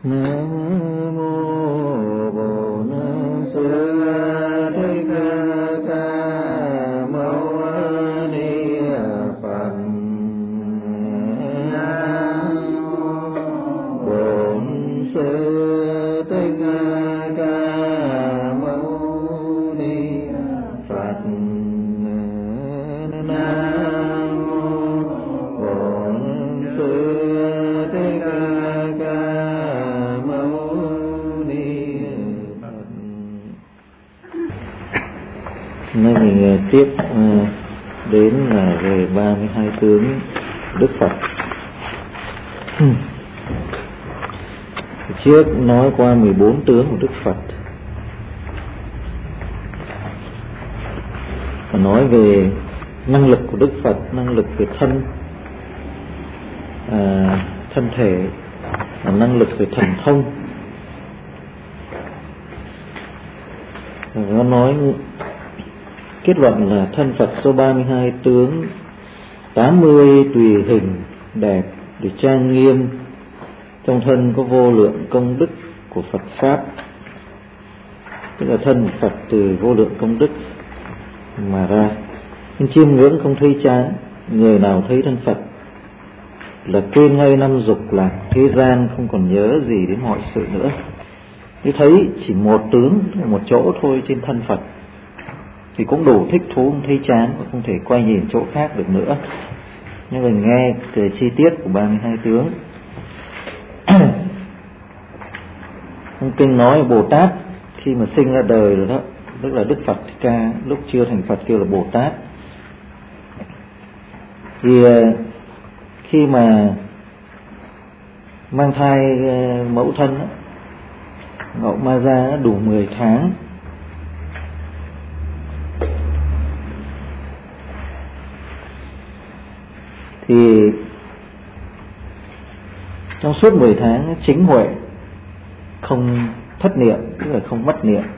Nam mô Bổn Sư Thích Ca Mâu Ni Phật. Nam mô Bổn Sư Thích Ca Mâu Ni Phật. Nam mô Bổn Sư Thích Ca Mâu Ni Phật. Nay mình tiếp đến là về 32 tướng Đức Phật. Trước nói qua 14 tướng của Đức Phật, và nói về năng lực của Đức Phật, năng lực về thân thể, và năng lực về thần thông. Nó nói kết luận là thân Phật số 32 tướng, 80 tùy hình đẹp để trang nghiêm, trong thân có vô lượng công đức của Phật Pháp. Tức là thân Phật từ vô lượng công đức mà ra, nhưng chiêm ngưỡng không thấy chán. Người nào thấy thân Phật là quên ngay năm dục lạc thế gian, không còn nhớ gì đến mọi sự nữa. Nếu thấy chỉ một tướng, một chỗ thôi trên thân Phật thì cũng đủ thích thú, không thấy chán, và không thể quay nhìn chỗ khác được nữa. Nhưng mình nghe về chi tiết của 32 tướng. Trong kinh nói Bồ Tát khi mà sinh ra đời rồi đó, tức là Đức Phật Thích Ca lúc chưa thành Phật kêu là Bồ Tát. Thì khi mà mang thai mẫu thân đó, Ngọc Ma Gia đủ 10 tháng, thì trong suốt 10 tháng chính huệ, không thất niệm, tức là không mất niệm.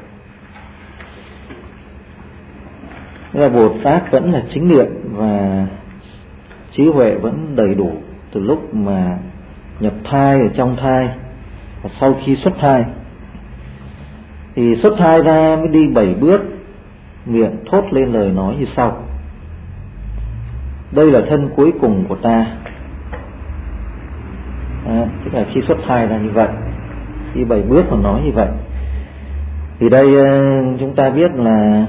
Tức là Bồ Tát vẫn là chính niệm và trí huệ vẫn đầy đủ từ lúc mà nhập thai, ở trong thai và sau khi xuất thai. Thì xuất thai ra mới đi 7 bước, miệng thốt lên lời nói như sau: đây là thân cuối cùng của ta. Tức là khi xuất thai ra như vậy, đi 7 bước mà nói như vậy. Thì đây chúng ta biết là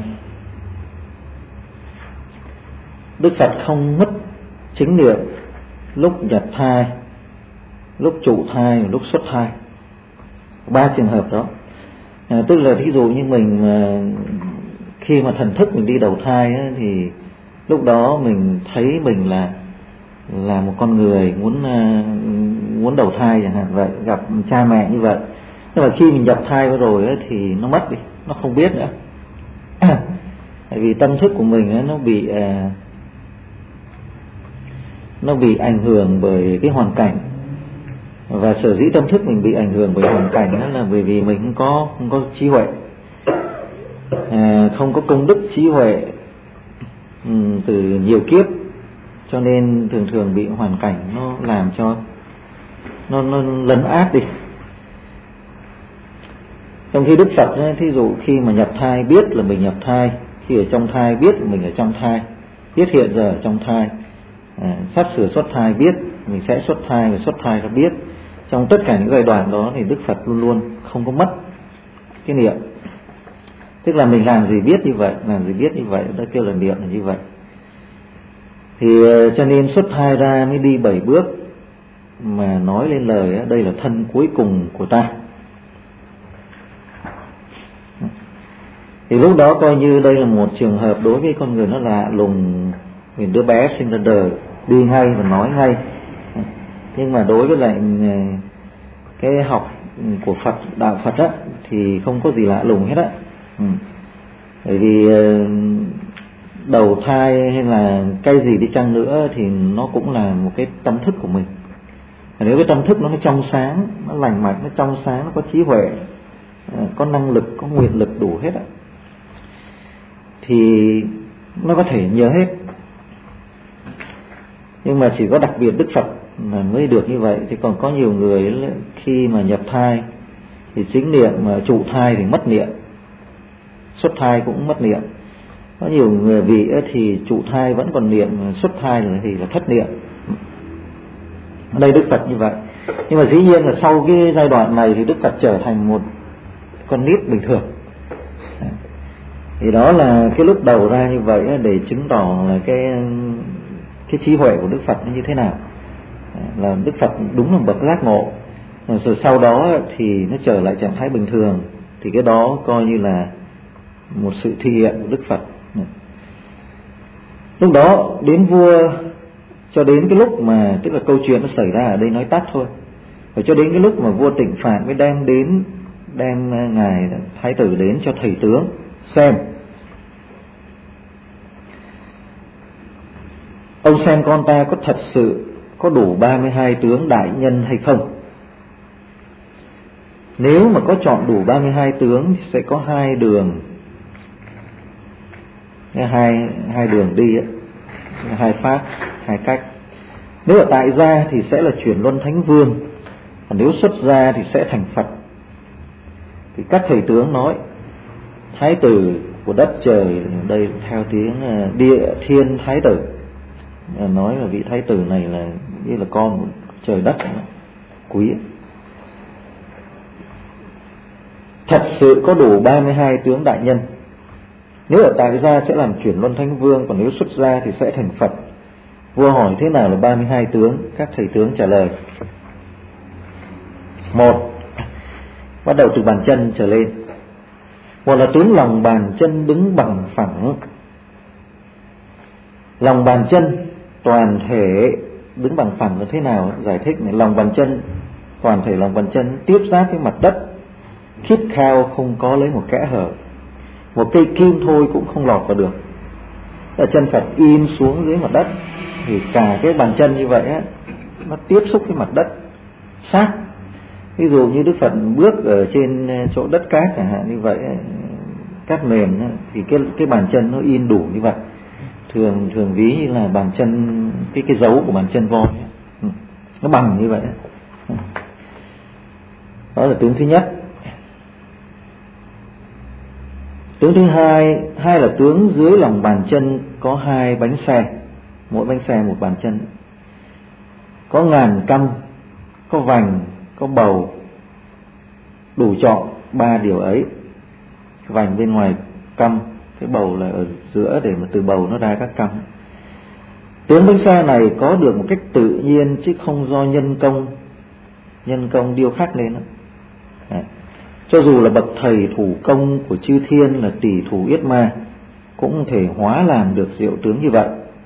Đức Phật không mất chính niệm lúc nhập thai, lúc trụ thai và lúc xuất thai. 3 trường hợp đó. Tức là ví dụ như mình khi mà thần thức mình đi đầu thai ấy, thì lúc đó mình thấy mình là một con người muốn đầu thai chẳng hạn vậy, gặp cha mẹ như vậy. Nhưng mà khi mình nhập thai rồi ấy, thì nó mất đi, nó không biết nữa. Tại vì tâm thức của mình ấy, nó bị ảnh hưởng bởi cái hoàn cảnh. Và sở dĩ tâm thức mình bị ảnh hưởng bởi hoàn cảnh đó là bởi vì mình không có trí huệ, không có công đức trí huệ từ nhiều kiếp, cho nên thường bị hoàn cảnh nó làm cho nó lấn át đi. Trong khi Đức Phật ấy, thí dụ khi mà nhập thai biết là mình nhập thai, khi ở trong thai biết là mình ở trong thai, biết hiện giờ ở trong thai, sắp sửa xuất thai biết mình sẽ xuất thai, và xuất thai là biết. Trong tất cả những giai đoạn đó thì Đức Phật luôn luôn không có mất cái niệm. Tức là mình làm gì biết như vậy, làm gì biết như vậy, đó kêu là niệm là như vậy. Thì cho nên xuất thai ra mới đi 7 bước mà nói lên lời đó, đây là thân cuối cùng của ta. Thì lúc đó coi như đây là một trường hợp đối với con người nó lạ lùng. Mình đứa bé sinh ra đời đi ngay và nói ngay. Nhưng mà đối với lại cái học của Phật, đạo Phật á, thì không có gì lạ lùng hết á. Bởi vì đầu thai hay là cái gì đi chăng nữa thì nó cũng là một cái tâm thức của mình. Nếu cái tâm thức nó trong sáng, nó lành mạnh, nó trong sáng, nó có trí huệ, có năng lực, có nguyện lực đủ hết á, thì nó có thể nhớ hết. Nhưng mà chỉ có đặc biệt Đức Phật mà mới được như vậy. Thì còn có nhiều người khi mà nhập thai thì chính niệm, mà trụ thai thì mất niệm, xuất thai cũng mất niệm. Có nhiều người vị thì trụ thai vẫn còn niệm, xuất thai thì là thất niệm. Ở đây Đức Phật như vậy. Nhưng mà dĩ nhiên là sau cái giai đoạn này thì Đức Phật trở thành một con nít bình thường. Thì đó là cái lúc đầu ra như vậy để chứng tỏ là cái trí huệ của Đức Phật như thế nào. Là Đức Phật đúng là bậc giác ngộ. Rồi sau đó thì nó trở lại trạng thái bình thường. Thì cái đó coi như là một sự thi hiện của Đức Phật. Lúc đó đến vua, cho đến cái lúc mà, tức là câu chuyện nó xảy ra ở đây nói tắt thôi, rồi cho đến cái lúc mà vua Tịnh Phạn mới đem ngài thái tử đến cho thầy tướng xem. Ông xem con ta có thật sự có đủ 32 tướng đại nhân hay không. Nếu mà có chọn đủ 32 tướng thì sẽ có hai đường, hai đường đi ấy, hai pháp, hai cách. Nếu ở tại gia thì sẽ là chuyển luân thánh vương, còn nếu xuất gia thì sẽ thành Phật. Thì các thầy tướng nói thái tử của đất trời, đây theo tiếng địa thiên thái tử, nói là vị thái tử này là như là con của trời đất quý. Thật sự có đủ 32 tướng đại nhân. Nếu ở tại gia sẽ làm chuyển luân thánh vương, còn nếu xuất gia thì sẽ thành Phật. Vua hỏi thế nào là 32 tướng? Các thầy tướng trả lời: 1. Bắt đầu từ bàn chân trở lên. Một là tướng lòng bàn chân đứng bằng phẳng. Lòng bàn chân toàn thể đứng bằng phẳng là thế nào? Giải thích này: lòng bàn chân, toàn thể lòng bàn chân tiếp giáp với mặt đất, khít khao, không có lấy một kẽ hở. Một cây kim thôi cũng không lọt vào được. Là chân Phật im xuống dưới mặt đất, thì cả cái bàn chân như vậy á, nó tiếp xúc với mặt đất sát. Ví dụ như Đức Phật bước ở trên chỗ đất cát chẳng hạn như vậy, cát mềm, thì cái bàn chân nó in đủ như vậy. Thường ví như là bàn chân, cái dấu của bàn chân voi ấy, nó bằng như vậy. Đó là tướng thứ nhất. Tướng thứ hai là tướng dưới lòng bàn chân có hai bánh xe, mỗi bánh xe một bàn chân, có ngàn căn, có vành, có bầu, đủ chọn ba điều ấy. Vành bên ngoài căm, cái bầu là ở giữa để mà từ bầu nó ra các căm. Tướng bánh xe này có được một cách tự nhiên chứ không do nhân công điêu khắc lên đó. Cho dù là bậc thầy thủ công của chư thiên là tỷ thủ Yết Ma cũng không thể hóa làm được diệu tướng như vậy.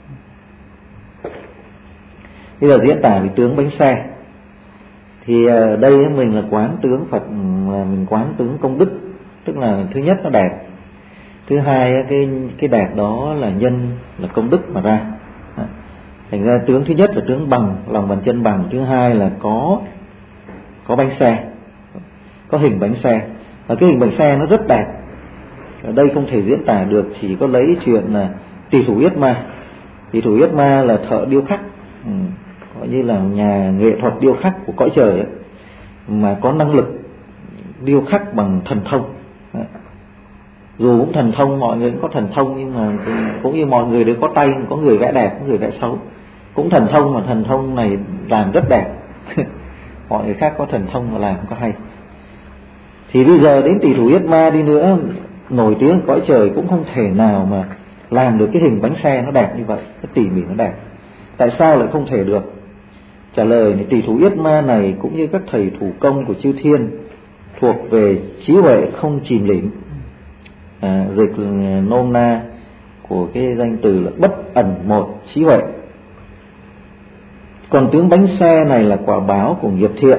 Bây giờ diễn tả về tướng bánh xe, thì ở đây mình là quán tướng Phật, mình quán tướng công đức, tức là thứ nhất nó đẹp, thứ hai cái đẹp đó là nhân, là công đức mà ra. Thành ra tướng thứ nhất là tướng bằng, lòng bàn chân bằng. Thứ hai là có bánh xe, có hình bánh xe. Và cái hình bánh xe nó rất đẹp. Ở đây không thể diễn tả được, chỉ có lấy chuyện là tỷ thủ Yết Ma. Tỷ thủ Yết Ma là thợ điêu khắc, gọi như là nhà nghệ thuật điêu khắc của cõi trời ấy, mà có năng lực điêu khắc bằng thần thông. Dù cũng thần thông, mọi người cũng có thần thông, nhưng mà cũng như mọi người đều có tay, có người vẽ đẹp, có người vẽ xấu. Cũng thần thông, mà thần thông này làm rất đẹp. Mọi người khác có thần thông mà làm không có hay. Thì bây giờ đến tỷ thủ Yết Ma đi nữa, nổi tiếng cõi trời, cũng không thể nào mà làm được cái hình bánh xe nó đẹp như vậy, nó tỉ mỉ, nó đẹp. Tại sao lại không thể được? Trả lời này: tỷ thủ Yết Ma này cũng như các thầy thủ công của chư thiên thuộc về trí huệ không chìm lìm. Dịch nôm na của cái danh từ là bất ẩn một trí huệ. Còn tướng bánh xe này là quả báo của nghiệp thiện.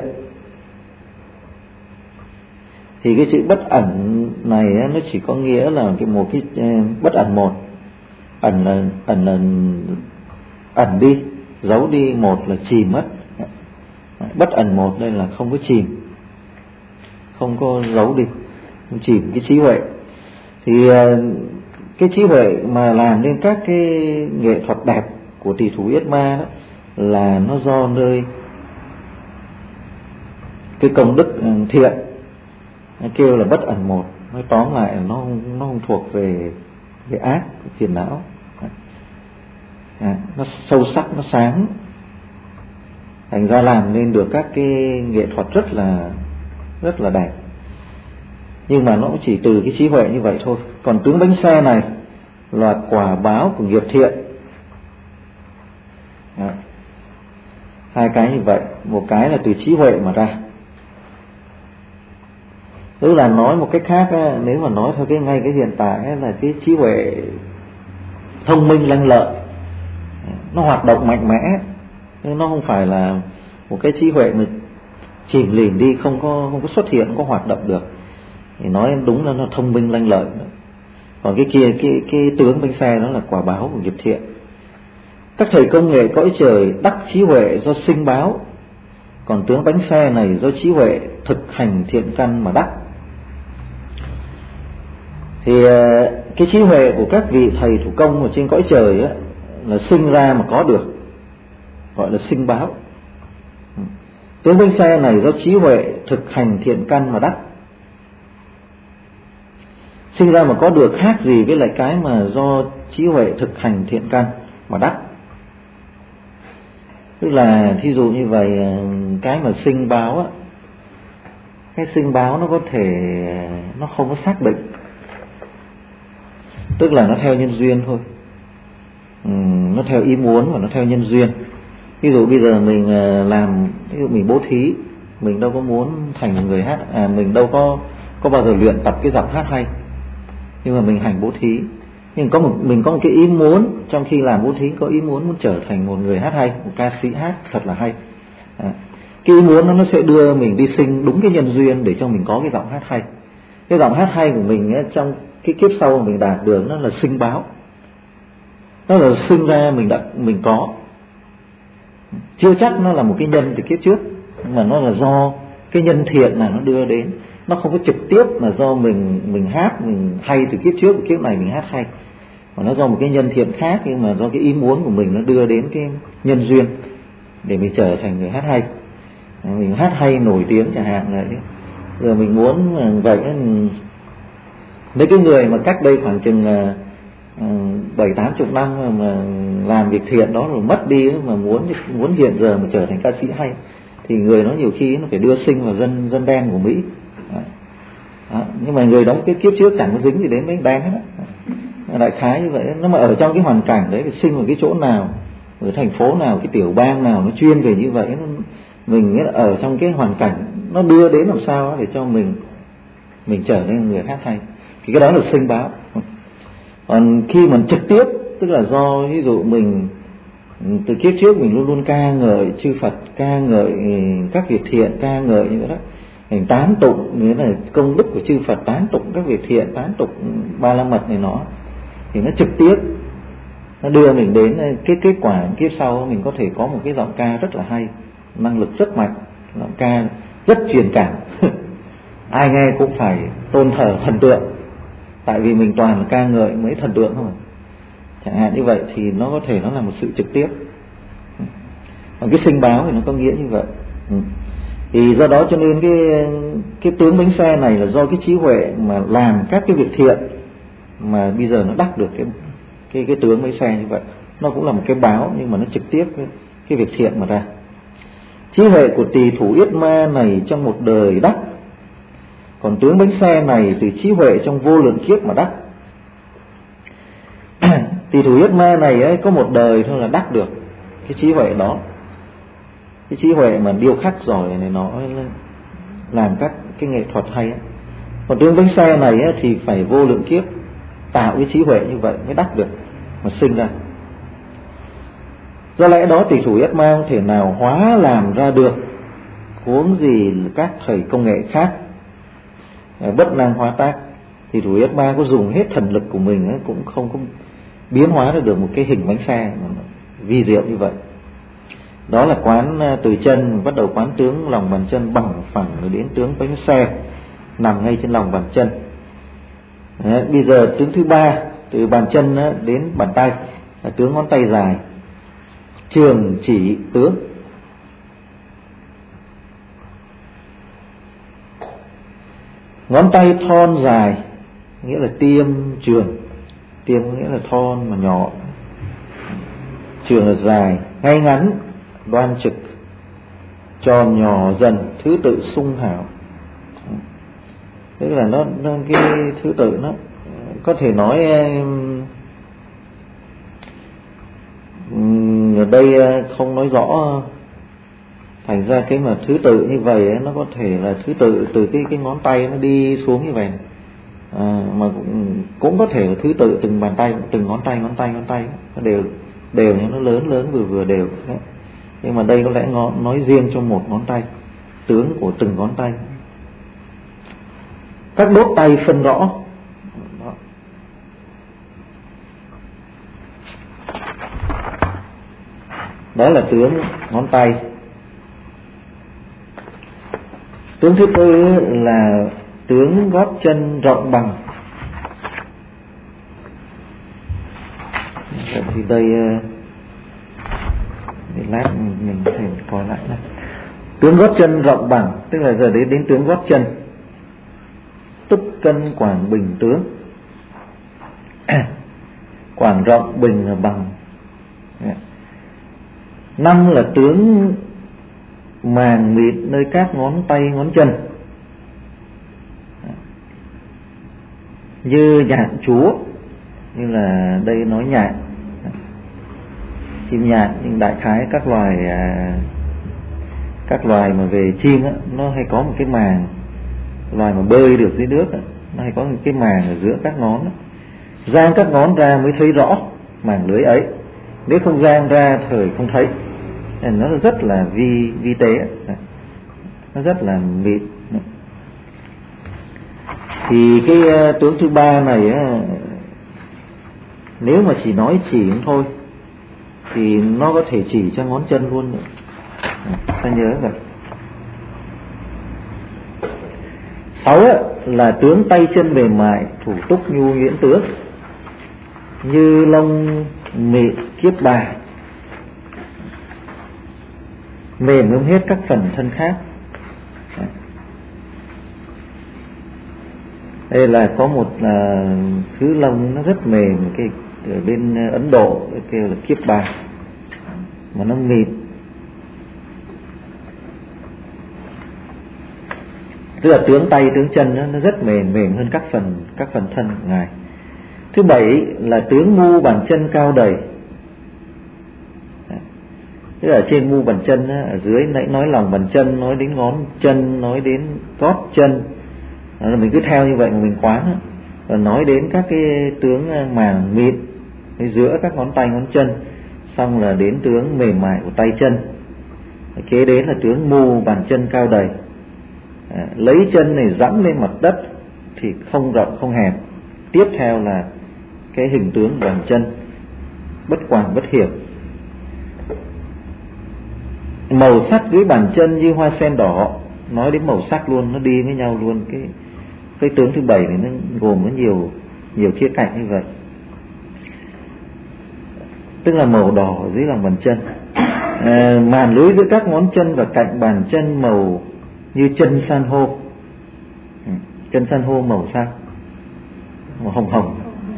Thì cái chữ bất ẩn này nó chỉ có nghĩa là một cái bất ẩn một. Ẩn là ẩn đi, giấu đi, một là chìm mất. Bất ẩn một đây là không có chìm, không có giấu đi, không chìm cái trí huệ. Thì cái trí huệ mà làm nên các cái nghệ thuật đẹp của tỷ thủ Yết Ma đó, là nó do nơi cái công đức thiện, nó kêu là bất ẩn một. Nói tóm lại là nó không thuộc về ác, phiền não. Nó sâu sắc, nó sáng, thành ra làm nên được các cái nghệ thuật rất là đẹp. Nhưng mà nó cũng chỉ từ cái trí huệ như vậy thôi. Còn tướng bánh xe này là quả báo của nghiệp thiện. Hai cái như vậy, một cái là từ trí huệ mà ra. Tức là nói một cách khác, nếu mà nói theo ngay cái hiện tại là cái trí huệ thông minh lanh lợi, nó hoạt động mạnh mẽ, nhưng nó không phải là một cái trí huệ mà chìm lìm đi, không có xuất hiện, không có hoạt động được. Thì nói đúng là nó thông minh lanh lợi. Còn cái kia, cái tướng bánh xe đó là quả báo của nghiệp thiện. Các thầy công nghệ cõi trời đắc trí huệ do sinh báo, còn tướng bánh xe này do trí huệ thực hành thiện căn mà đắc. Thì cái trí huệ của các vị thầy thủ công ở trên cõi trời ấy, là sinh ra mà có được, gọi là sinh báo. Tướng bánh xe này do trí huệ thực hành thiện căn mà đắc. Sinh ra mà có được khác gì với lại cái mà do trí huệ thực hành thiện căn mà đắc. Tức là thí dụ như vậy, cái mà sinh báo á, cái sinh báo nó có thể nó không có xác định, tức là nó theo nhân duyên thôi, nó theo ý muốn và nó theo nhân duyên. Ví dụ bây giờ mình làm, ví dụ mình bố thí, mình đâu có muốn thành một người hát, mình đâu có bao giờ luyện tập cái giọng hát hay, nhưng mà mình hành bố thí. Nhưng mình có một cái ý muốn, trong khi làm bố thí có ý muốn trở thành một người hát hay, một ca sĩ hát thật là hay. Cái ý muốn nó sẽ đưa mình đi sinh đúng cái nhân duyên để cho mình có cái giọng hát hay. Cái giọng hát hay của mình ấy, trong cái kiếp sau mình đạt được, nó là sinh báo, nó là sinh ra mình có. Chưa chắc nó là một cái nhân từ kiếp trước, mà nó là do cái nhân thiện là nó đưa đến. Nó không có trực tiếp mà do mình hát mình hay từ kiếp trước, kiếp này mình hát hay, mà nó do một cái nhân thiện khác, nhưng mà do cái ý muốn của mình nó đưa đến cái nhân duyên để mình trở thành người hát hay. Mình hát hay nổi tiếng chẳng hạn là thế. Giờ mình muốn vậy, mấy cái người mà cách đây khoảng chừng 7-80 năm mà làm việc thiện đó rồi mất đi, mà muốn hiện giờ mà trở thành ca sĩ hay, thì người đó nhiều khi nó phải đưa sinh vào dân đen của Mỹ. Đó. Nhưng mà người đó cái kiếp trước chẳng có dính gì đến mấy đen hết. Đại khái như vậy. Nó mà ở trong cái hoàn cảnh đấy, sinh ở cái chỗ nào, ở thành phố nào, cái tiểu bang nào nó chuyên về như vậy, mình ở trong cái hoàn cảnh nó đưa đến làm sao để cho mình trở nên người hát hay, thì cái đó là sinh báo. Còn khi mình trực tiếp, tức là do ví dụ mình từ kiếp trước mình luôn luôn ca ngợi chư Phật, ca ngợi các việc thiện, ca ngợi như vậy đó, mình tán tụng nghĩa là công đức của chư Phật, tán tụng các việc thiện, tán tụng ba la mật này nọ, thì nó trực tiếp nó đưa mình đến cái kết quả kiếp sau mình có thể có một cái giọng ca rất là hay, năng lực rất mạnh, giọng ca rất truyền cảm. Ai nghe cũng phải tôn thờ thần tượng, tại vì mình toàn là ca ngợi mấy thần tượng thôi, chẳng hạn như vậy, thì nó có thể nó là một sự trực tiếp. Còn cái sinh báo thì nó có nghĩa như vậy. Thì do đó cho nên cái tướng bánh xe này là do cái trí huệ mà làm các cái việc thiện mà bây giờ nó đắc được cái tướng bánh xe như vậy. Nó cũng là một cái báo, nhưng mà nó trực tiếp cái việc thiện mà ra. Trí huệ của tỳ thủ yết ma này trong một đời đắc, còn tướng bánh xe này từ trí huệ trong vô lượng kiếp mà đắc. Tỳ thủ yết ma này ấy, có một đời thôi là đắc được cái trí huệ đó. Cái trí huệ mà điêu khắc giỏi này, nó làm các cái nghệ thuật hay ấy. Còn tướng bánh xe này ấy, thì phải vô lượng kiếp tạo cái trí huệ như vậy mới đắc được, mà sinh ra. Do lẽ đó tỳ thủ yết ma không thể nào hóa làm ra được, huống gì các thầy công nghệ khác, bất năng hóa tác. Tỳ thủ yết ma có dùng hết thần lực của mình ấy, cũng không có biến hóa ra được một cái hình bánh xe vi diệu như vậy. Đó là quán từ chân, bắt đầu quán tướng lòng bàn chân bằng phẳng, rồi đến tướng bánh xe nằm ngay trên lòng bàn chân. Đấy, bây giờ tướng thứ ba, từ bàn chân đến bàn tay là tướng ngón tay dài. trường chỉ tướng. Ngón tay thon dài nghĩa là tiêm trường, tiêm nghĩa là thon mà nhỏ, trường là dài, ngay ngắn, đoan trực, tròn nhỏ dần, thứ tự sung hảo. Tức là nó cái thứ tự nó có thể nói ở đây không nói rõ, thành ra cái mà thứ tự như vậy ấy, nó có thể là thứ tự từ cái ngón tay nó đi xuống như vậy, mà cũng có thể là thứ tự từng bàn tay, từng ngón tay nó đều nhưng nó lớn vừa đều đấy. Nhưng mà đây có lẽ nói riêng cho một ngón tay, tướng của từng ngón tay. Các đốt tay phân rõ. Đó là tướng ngón tay. Tướng thứ tư là tướng gót chân rộng bằng. Thì đây để lát mình có thể coi lại này. Tướng gót chân rộng bằng, tức là giờ đến tướng gót chân. Túc cân quảng bình tướng. Quảng rộng, bình là bằng. 5 là tướng màng mịt nơi các ngón tay ngón chân, như nhạn chúa, như là đây nói nhạn, chim nhạn, nhưng đại khái các loài mà về chim á, nó hay có một cái màng, loài mà bơi được dưới nước á, nó hay có một cái màng ở giữa các ngón á. Giang các ngón ra mới thấy rõ màng lưới ấy, nếu không giang ra thời không thấy. Nó rất là vi tế, nó rất là mịn. Thì cái tướng thứ ba này á, nếu mà chỉ nói chỉ thôi thì nó có thể chỉ cho ngón chân luôn nữa. Ta nhớ vậy. 6 là tướng tay chân mềm mại, thủ túc nhu nhuyễn tướng, như lông mịn kiếp bà, mềm hơn hết các phần thân khác. Đây là có một thứ lông nó rất mềm, cái ở bên Ấn Độ kêu là kiếp bà, mà nó mịn, tức là tướng tay tướng chân nó rất mềm hơn các phần thân của ngài. Thứ 7 là tướng mu bàn chân cao đầy. Tức là trên mu bàn chân, ở dưới nãy nói lòng bàn chân, nói đến ngón chân, nói đến gót chân, mình cứ theo như vậy mà mình quán. Và nói đến các cái tướng màng mịn giữa các ngón tay ngón chân, xong là đến tướng mềm mại của tay chân, kế đến là tướng mu bàn chân cao đầy. Lấy chân này dẫm lên mặt đất thì không rộng không hẹp. Tiếp theo là cái hình tướng bàn chân bất quảng bất hiểm. Màu sắc dưới bàn chân như hoa sen đỏ. Nói đến màu sắc luôn, nó đi với nhau luôn. Cái tướng thứ 7 này nó gồm có nhiều khía cạnh như vậy. Tức là màu đỏ dưới lòng bàn chân. Màn lưới giữa các ngón chân và cạnh bàn chân màu như chân san hô. Chân san hô màu sao? Màu hồng hồng.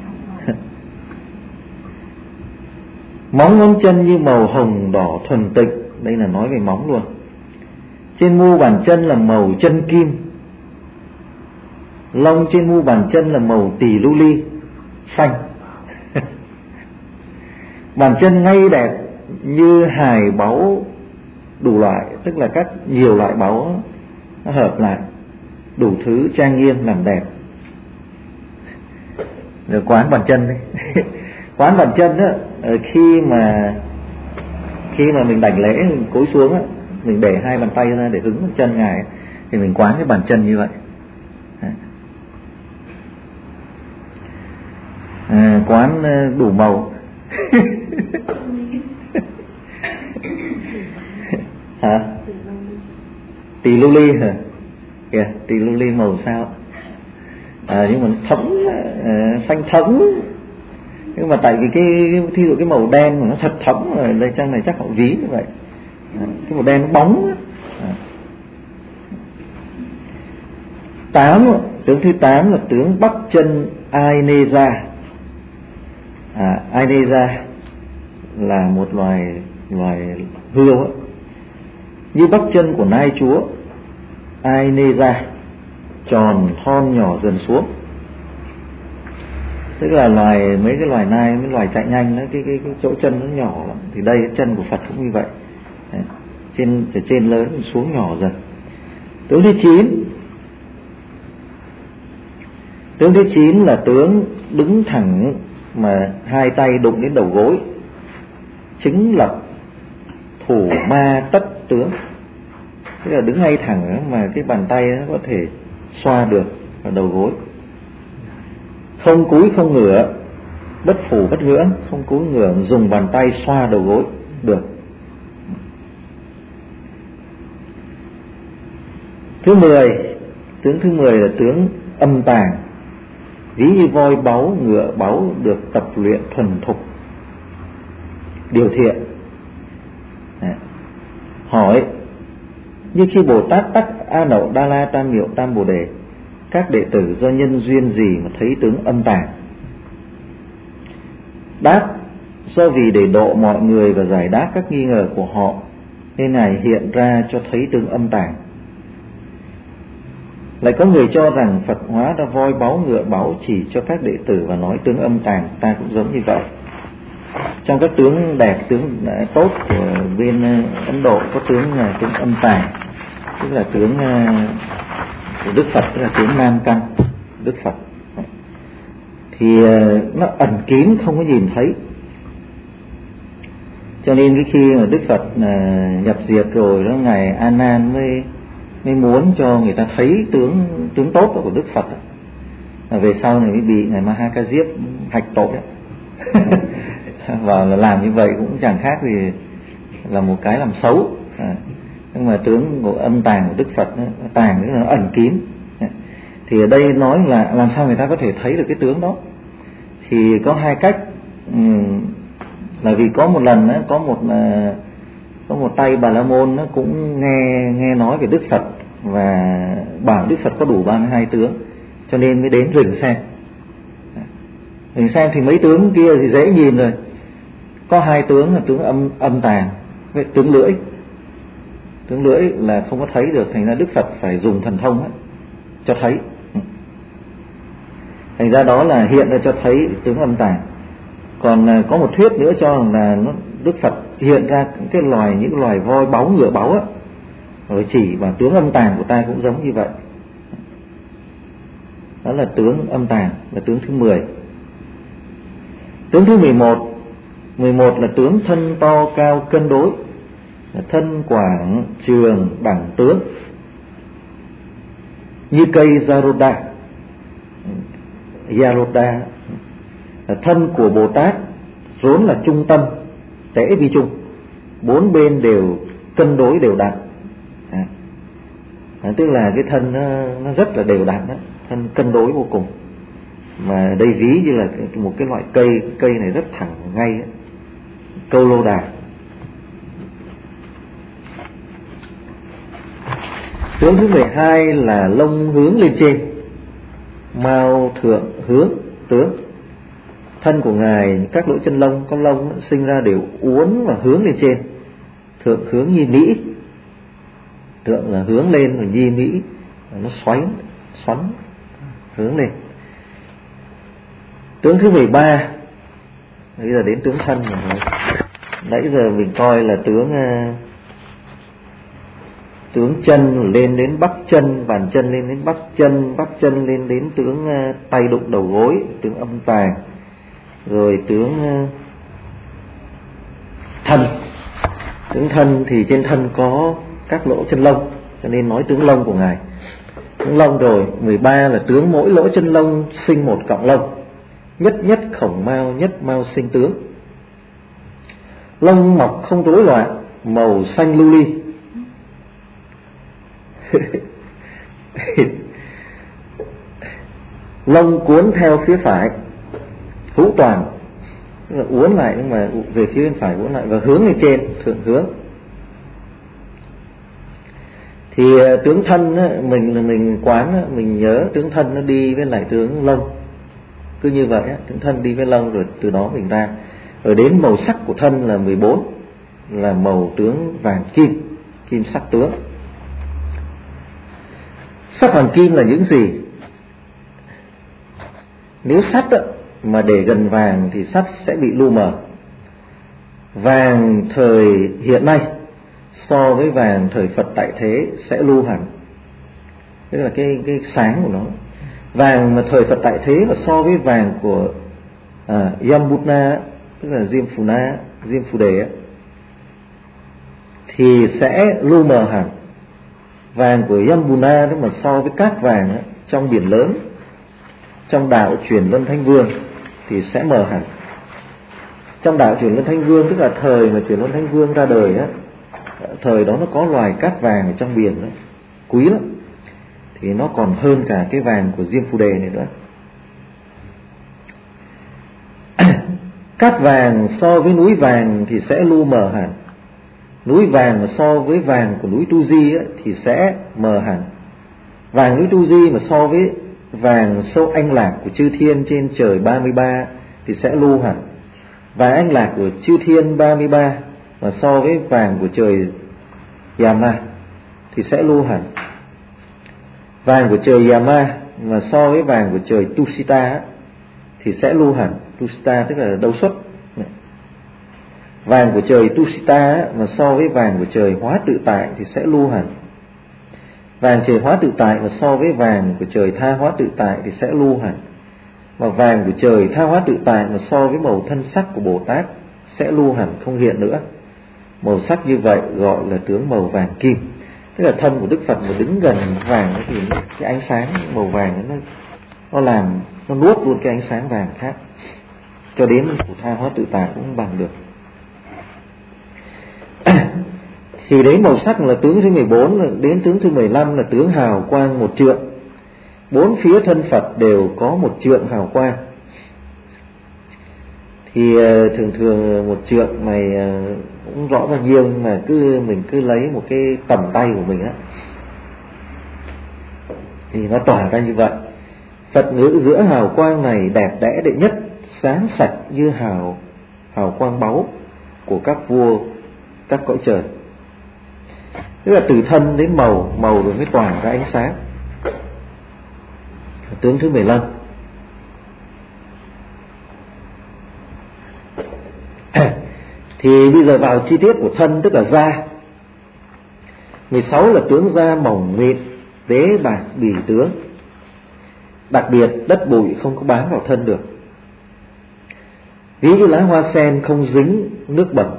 Móng ngón chân như màu hồng đỏ thuần tịnh. Đây là nói về móng luôn. Trên mu bàn chân là màu chân kim. Lông trên mu bàn chân là màu tỳ lưu ly xanh. Bàn chân ngay đẹp như hài báu đủ loại, tức là các nhiều loại báu nó hợp lại, đủ thứ trang nghiêm làm đẹp. Rồi quán bàn chân đấy. Quán bàn chân đó, khi mà mình đảnh lễ, mình cúi xuống á, mình để hai bàn tay ra để hứng bàn chân ngài, thì mình quán cái bàn chân như vậy. Quán đủ màu. Hả? Tỳ lưu ly hả? Kìa, tỳ lưu ly màu sao? Nhưng mà thấm, xanh thấm, Nhưng mà tại vì cái thí dụ cái màu đen mà nó thật thẫm rồi, đây trang này chắc họ ví như vậy. Cái màu đen nó bóng. 8, tướng thứ 8 là tướng Bắc Chân Aineza. Aineza là một loài hươu ấy. Như bắp chân của nai chúa Aineza, tròn thon nhỏ dần xuống. Tức là mấy cái loài nai, mấy loài chạy nhanh đó, cái chỗ chân nó nhỏ lắm. Thì đây cái chân của Phật cũng như vậy. Đấy. Trên lớn xuống nhỏ dần. Tướng thứ 9. Tướng thứ 9 là tướng đứng thẳng mà hai tay đụng đến đầu gối, chính lập thủ ma tất tướng. Tức là đứng ngay thẳng mà cái bàn tay nó có thể xoa được vào đầu gối, không cúi không ngửa, bất phủ bất ngưỡng, không cúi ngửa, dùng bàn tay xoa đầu gối được. Thứ 10, tướng thứ 10 là tướng âm tàng, ví như voi báu, ngựa báu được tập luyện thuần thục, điều thiện. Hỏi: như khi Bồ Tát Tắc A Nậu Đa La Tam Miệu Tam Bồ Đề, các đệ tử do nhân duyên gì mà thấy tướng âm tàng? Đáp: do vì để độ mọi người và giải đáp các nghi ngờ của họ nên Ngài hiện ra cho thấy tướng âm tàng. Lại có người cho rằng Phật hóa ra voi báu ngựa báu chỉ cho các đệ tử và nói tướng âm tàng, ta cũng giống như vậy. Trong các tướng đẹp, tướng tốt của bên Ấn Độ có tướng âm tàng, tức là tướng của Đức Phật, tức là tướng Nam Căn Đức Phật. Thì nó ẩn kín không có nhìn thấy. Cho nên cái khi mà Đức Phật nhập diệt rồi đó, Ngài A Nan mới muốn cho người ta thấy tướng tốt của Đức Phật. Về sau này mới bị Ngài Ma Ha Ca Diếp hạch tội đó. Và làm như vậy cũng chẳng khác gì là một cái làm xấu. Nhưng mà tướng của âm tàng của Đức Phật, tàng tức là nó ẩn kín. Thì ở đây nói là làm sao người ta có thể thấy được cái tướng đó. Thì có hai cách. Là vì có một lần có một tay Bà La Môn nó cũng nghe nói về Đức Phật và bảo Đức Phật có đủ 32 tướng, cho nên mới đến rình xem. Rình xem thì mấy tướng kia thì dễ nhìn rồi. Có hai tướng là tướng âm tàng với tướng lưỡi. Tướng lưỡi là không có thấy được, thành ra Đức Phật phải dùng thần thông ấy, cho thấy. Thành ra đó là hiện ra cho thấy tướng âm tàng. Còn có một thuyết nữa cho rằng là Đức Phật hiện ra những loài voi báu ngựa báu á, rồi chỉ vào tướng âm tàng của ta cũng giống như vậy. Đó là tướng âm tàng, là tướng thứ 10. Tướng thứ 11 là tướng thân to cao cân đối, thân quảng trường đẳng tướng, như cây Yaroda. Thân của Bồ Tát vốn là trung tâm, tễ vi chung, bốn bên đều cân đối đều đặn. Tức là cái thân nó rất là đều đặn đó, thân cân đối vô cùng. Mà đây ví như là một cái loại cây này rất thẳng ngay, câu lô đà. Tướng thứ 12 là lông hướng lên trên, mao thượng hướng tướng. Thân của Ngài các lỗ chân lông có lông sinh ra đều uốn và hướng lên trên. Thượng hướng nhi mỹ, thượng là hướng lên, và nhi mỹ nó xoắn hướng lên. Tướng thứ 13, bây giờ đến tướng thân rồi. Nãy giờ mình coi là tướng chân lên đến bắp chân, bàn chân lên đến bắp chân lên đến tướng tay đụng đầu gối, tướng âm tàng. Rồi tướng thân. Tướng thân thì trên thân có các lỗ chân lông, cho nên nói tướng lông của Ngài. Tướng lông rồi. 13 là tướng mỗi lỗ chân lông sinh một cọng lông, nhất khổng mao, nhất mao sinh tướng. Lông mọc không rối loạn, màu xanh lưu ly. Lông cuốn theo phía phải, hữu toàn. tức là uốn lại nhưng mà về phía bên phải uốn lại và hướng lên trên, thượng hướng. Thì tướng thân á, mình quán á, mình nhớ tướng thân nó đi với lại tướng lông, cứ như vậy á, tướng thân đi với lông rồi từ đó mình ra. Rồi đến màu sắc của thân là 14, là màu tướng vàng kim, kim sắc tướng. Sắc hoàng kim là những gì? Nếu sắt á, mà để gần vàng thì sắt sẽ bị lu mờ. Vàng thời hiện nay so với vàng thời Phật tại thế sẽ lu hẳn, tức là cái sáng của nó. Vàng mà thời Phật tại thế mà so với vàng của Yambutna, tức là Diêm Phù Đề ấy, thì sẽ lu mờ hẳn. Vàng của Yambutna mà so với các vàng ấy, trong biển lớn, trong đạo Chuyển Luân Thanh Vương thì sẽ mờ hẳn. Trong đạo Chuyển Luân Thanh Vương, tức là thời mà Chuyển Luân Thanh Vương ra đời á, thời đó nó có loài cát vàng ở trong biển đó, quý lắm, thì nó còn hơn cả cái vàng của Diêm Phù Đề này nữa. Cát vàng so với núi vàng thì sẽ lu mờ hẳn. Núi vàng mà so với vàng của núi Tu Di ấy, thì sẽ mờ hẳn. Vàng núi Tu Di mà so với vàng sâu anh lạc của chư thiên trên trời 33 thì sẽ lu hẳn. Vàng anh lạc của chư thiên 33 mà so với vàng của trời Yama thì sẽ lu hẳn. Vàng của trời Yama mà so với vàng của trời Tusita thì sẽ lu hẳn. Tusita tức là đấu xuất. Vàng của trời Tusita mà so với vàng của trời Hóa Tự Tại thì sẽ lu hẳn. Vàng trời Hóa Tự Tại mà so với vàng của trời Tha Hóa Tự Tại thì sẽ lu hẳn. Mà vàng của trời Tha Hóa Tự Tại mà so với màu thân sắc của Bồ Tát sẽ lu hẳn, không hiện nữa. Màu sắc như vậy gọi là tướng màu vàng kim. Tức là thân của Đức Phật mà đứng gần vàng thì cái ánh sáng màu vàng nó làm, nó nuốt luôn cái ánh sáng vàng khác, cho đến của Tha Hóa Tự Tại cũng không bằng được. Thì đấy màu sắc là tướng thứ 14, đến tướng thứ 15 là tướng hào quang một trượng. Bốn phía thân Phật đều có một trượng hào quang. Thì thường một trượng này cũng rõ bao nhiêu, nhưng mà mình cứ lấy một cái tầm tay của mình á thì nó tỏa ra như vậy. Phật ngự giữa hào quang này đẹp đẽ đệ nhất, sáng sạch như hào quang báu của các vua các cõi trời. Tức là từ thân đến màu rồi mới tỏa ra ánh sáng. Tướng thứ 15. Thì bây giờ vào chi tiết của thân, tức là da. 16 là tướng da mỏng mịn, tế bạc bỉ tướng. Đặc biệt đất bụi không có bám vào thân được. Ví như lá hoa sen không dính nước bẩn.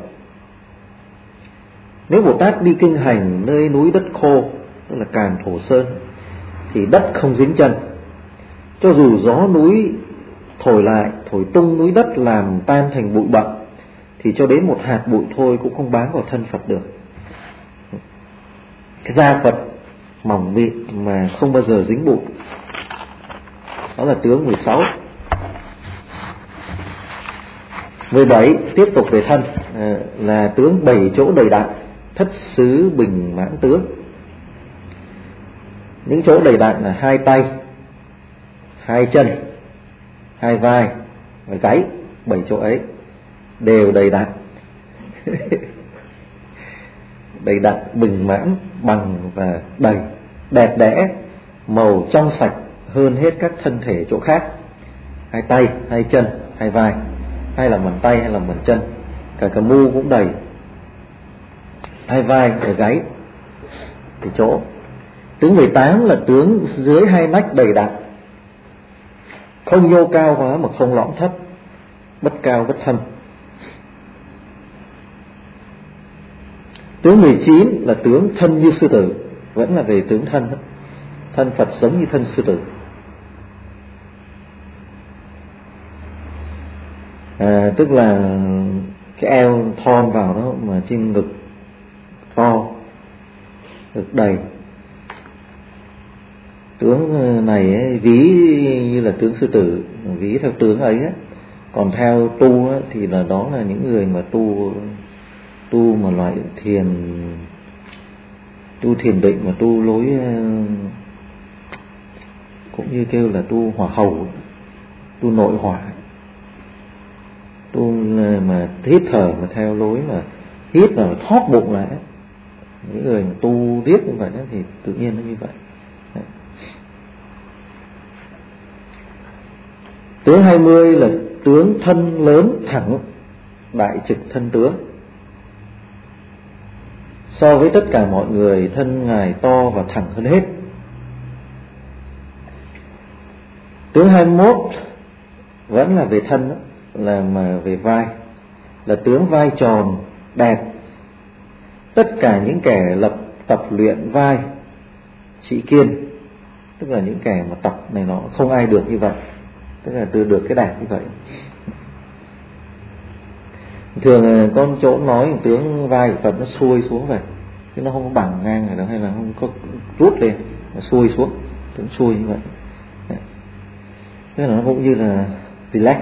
Nếu Bồ Tát đi kinh hành nơi núi đất khô, tức là Càn Thổ Sơn, thì đất không dính chân. Cho dù gió núi thổi lại, thổi tung núi đất làm tan thành bụi bặm, thì cho đến một hạt bụi thôi cũng không bám vào thân Phật được. Cái da Phật mỏng mịn mà không bao giờ dính bụi. Đó là tướng 16. 17 tiếp tục về thân, là tướng 7 chỗ đầy đặn, thất xứ bình mãn tướng. Những chỗ đầy đặn là 2 tay, 2 chân, 2 vai và gáy. 7 chỗ ấy đều đầy đặn. Đầy đặn, bình mãn, bằng và đầy, đẹp đẽ, màu trong sạch hơn hết các thân thể chỗ khác. 2 tay, 2 chân, 2 vai, hay là bàn tay hay là bàn chân, cả mu cũng đầy, 2 vai và gáy thì chỗ. Tướng 18 là tướng dưới 2 nách đầy đặn, không nhô cao quá mà không lõm thấp, bất cao bất thâm. Tướng 19 là tướng thân như sư tử, vẫn là về tướng thân đó. Thân Phật giống như thân sư tử. Tức là cái eo thon vào đó mà trên ngực to, ngực đầy. Tướng này ấy, ví như là tướng sư tử, ví theo tướng ấy Còn theo tu á, thì là đó là những người mà tu mà loại thiền định, mà tu lối cũng như kêu là tu hỏa hầu, tu nội hỏa, tu mà hít thở mà theo lối mà hít và thoát bụng lại. Những người mà tu tiếp như vậy thì tự nhiên nó như vậy. Tướng 20 là tướng thân lớn thẳng, đại trực thân tướng. So với tất cả mọi người, thân Ngài to và thẳng hơn hết. Tướng 21 vẫn là về thân, là mà về vai, là tướng vai tròn đẹp. Tất cả những kẻ tập luyện vai sĩ kiên, tức là những kẻ mà tập này nó không ai được như vậy, tức là được cái đẹp như vậy. Thường con chỗ nói tướng vai của Phật nó xuôi xuống vậy, chứ nó không có bằng ngang rồi đâu, hay là không có rút lên, nó xuôi xuống, tướng xuôi như vậy. Thế là nó cũng như là relax.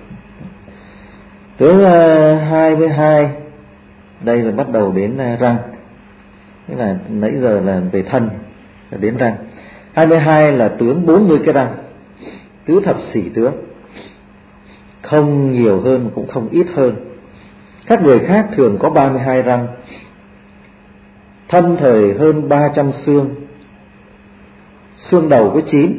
Tướng 22 đây là bắt đầu đến răng, tức là nãy giờ là về thân, là đến răng. 22 là tướng 40 cái răng, tứ thập xỉ tướng, không nhiều hơn cũng không ít hơn. Các người khác thường có 32 răng, thân thời hơn 300 xương, xương đầu có 9,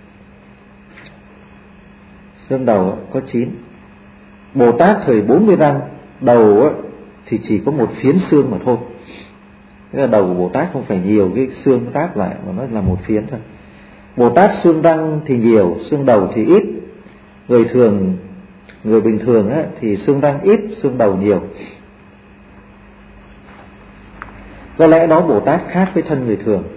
xương đầu có 9. Bồ Tát thời 40 răng, đầu thì chỉ có một phiến xương mà thôi. Tức là đầu của Bồ Tát không phải nhiều cái xương táp lại, mà nó là một phiến thôi. Bồ Tát xương răng thì nhiều, xương đầu thì ít. Người bình thường thì xương răng ít, xương đầu nhiều. Do lẽ đó Bồ Tát khác với thân người thường.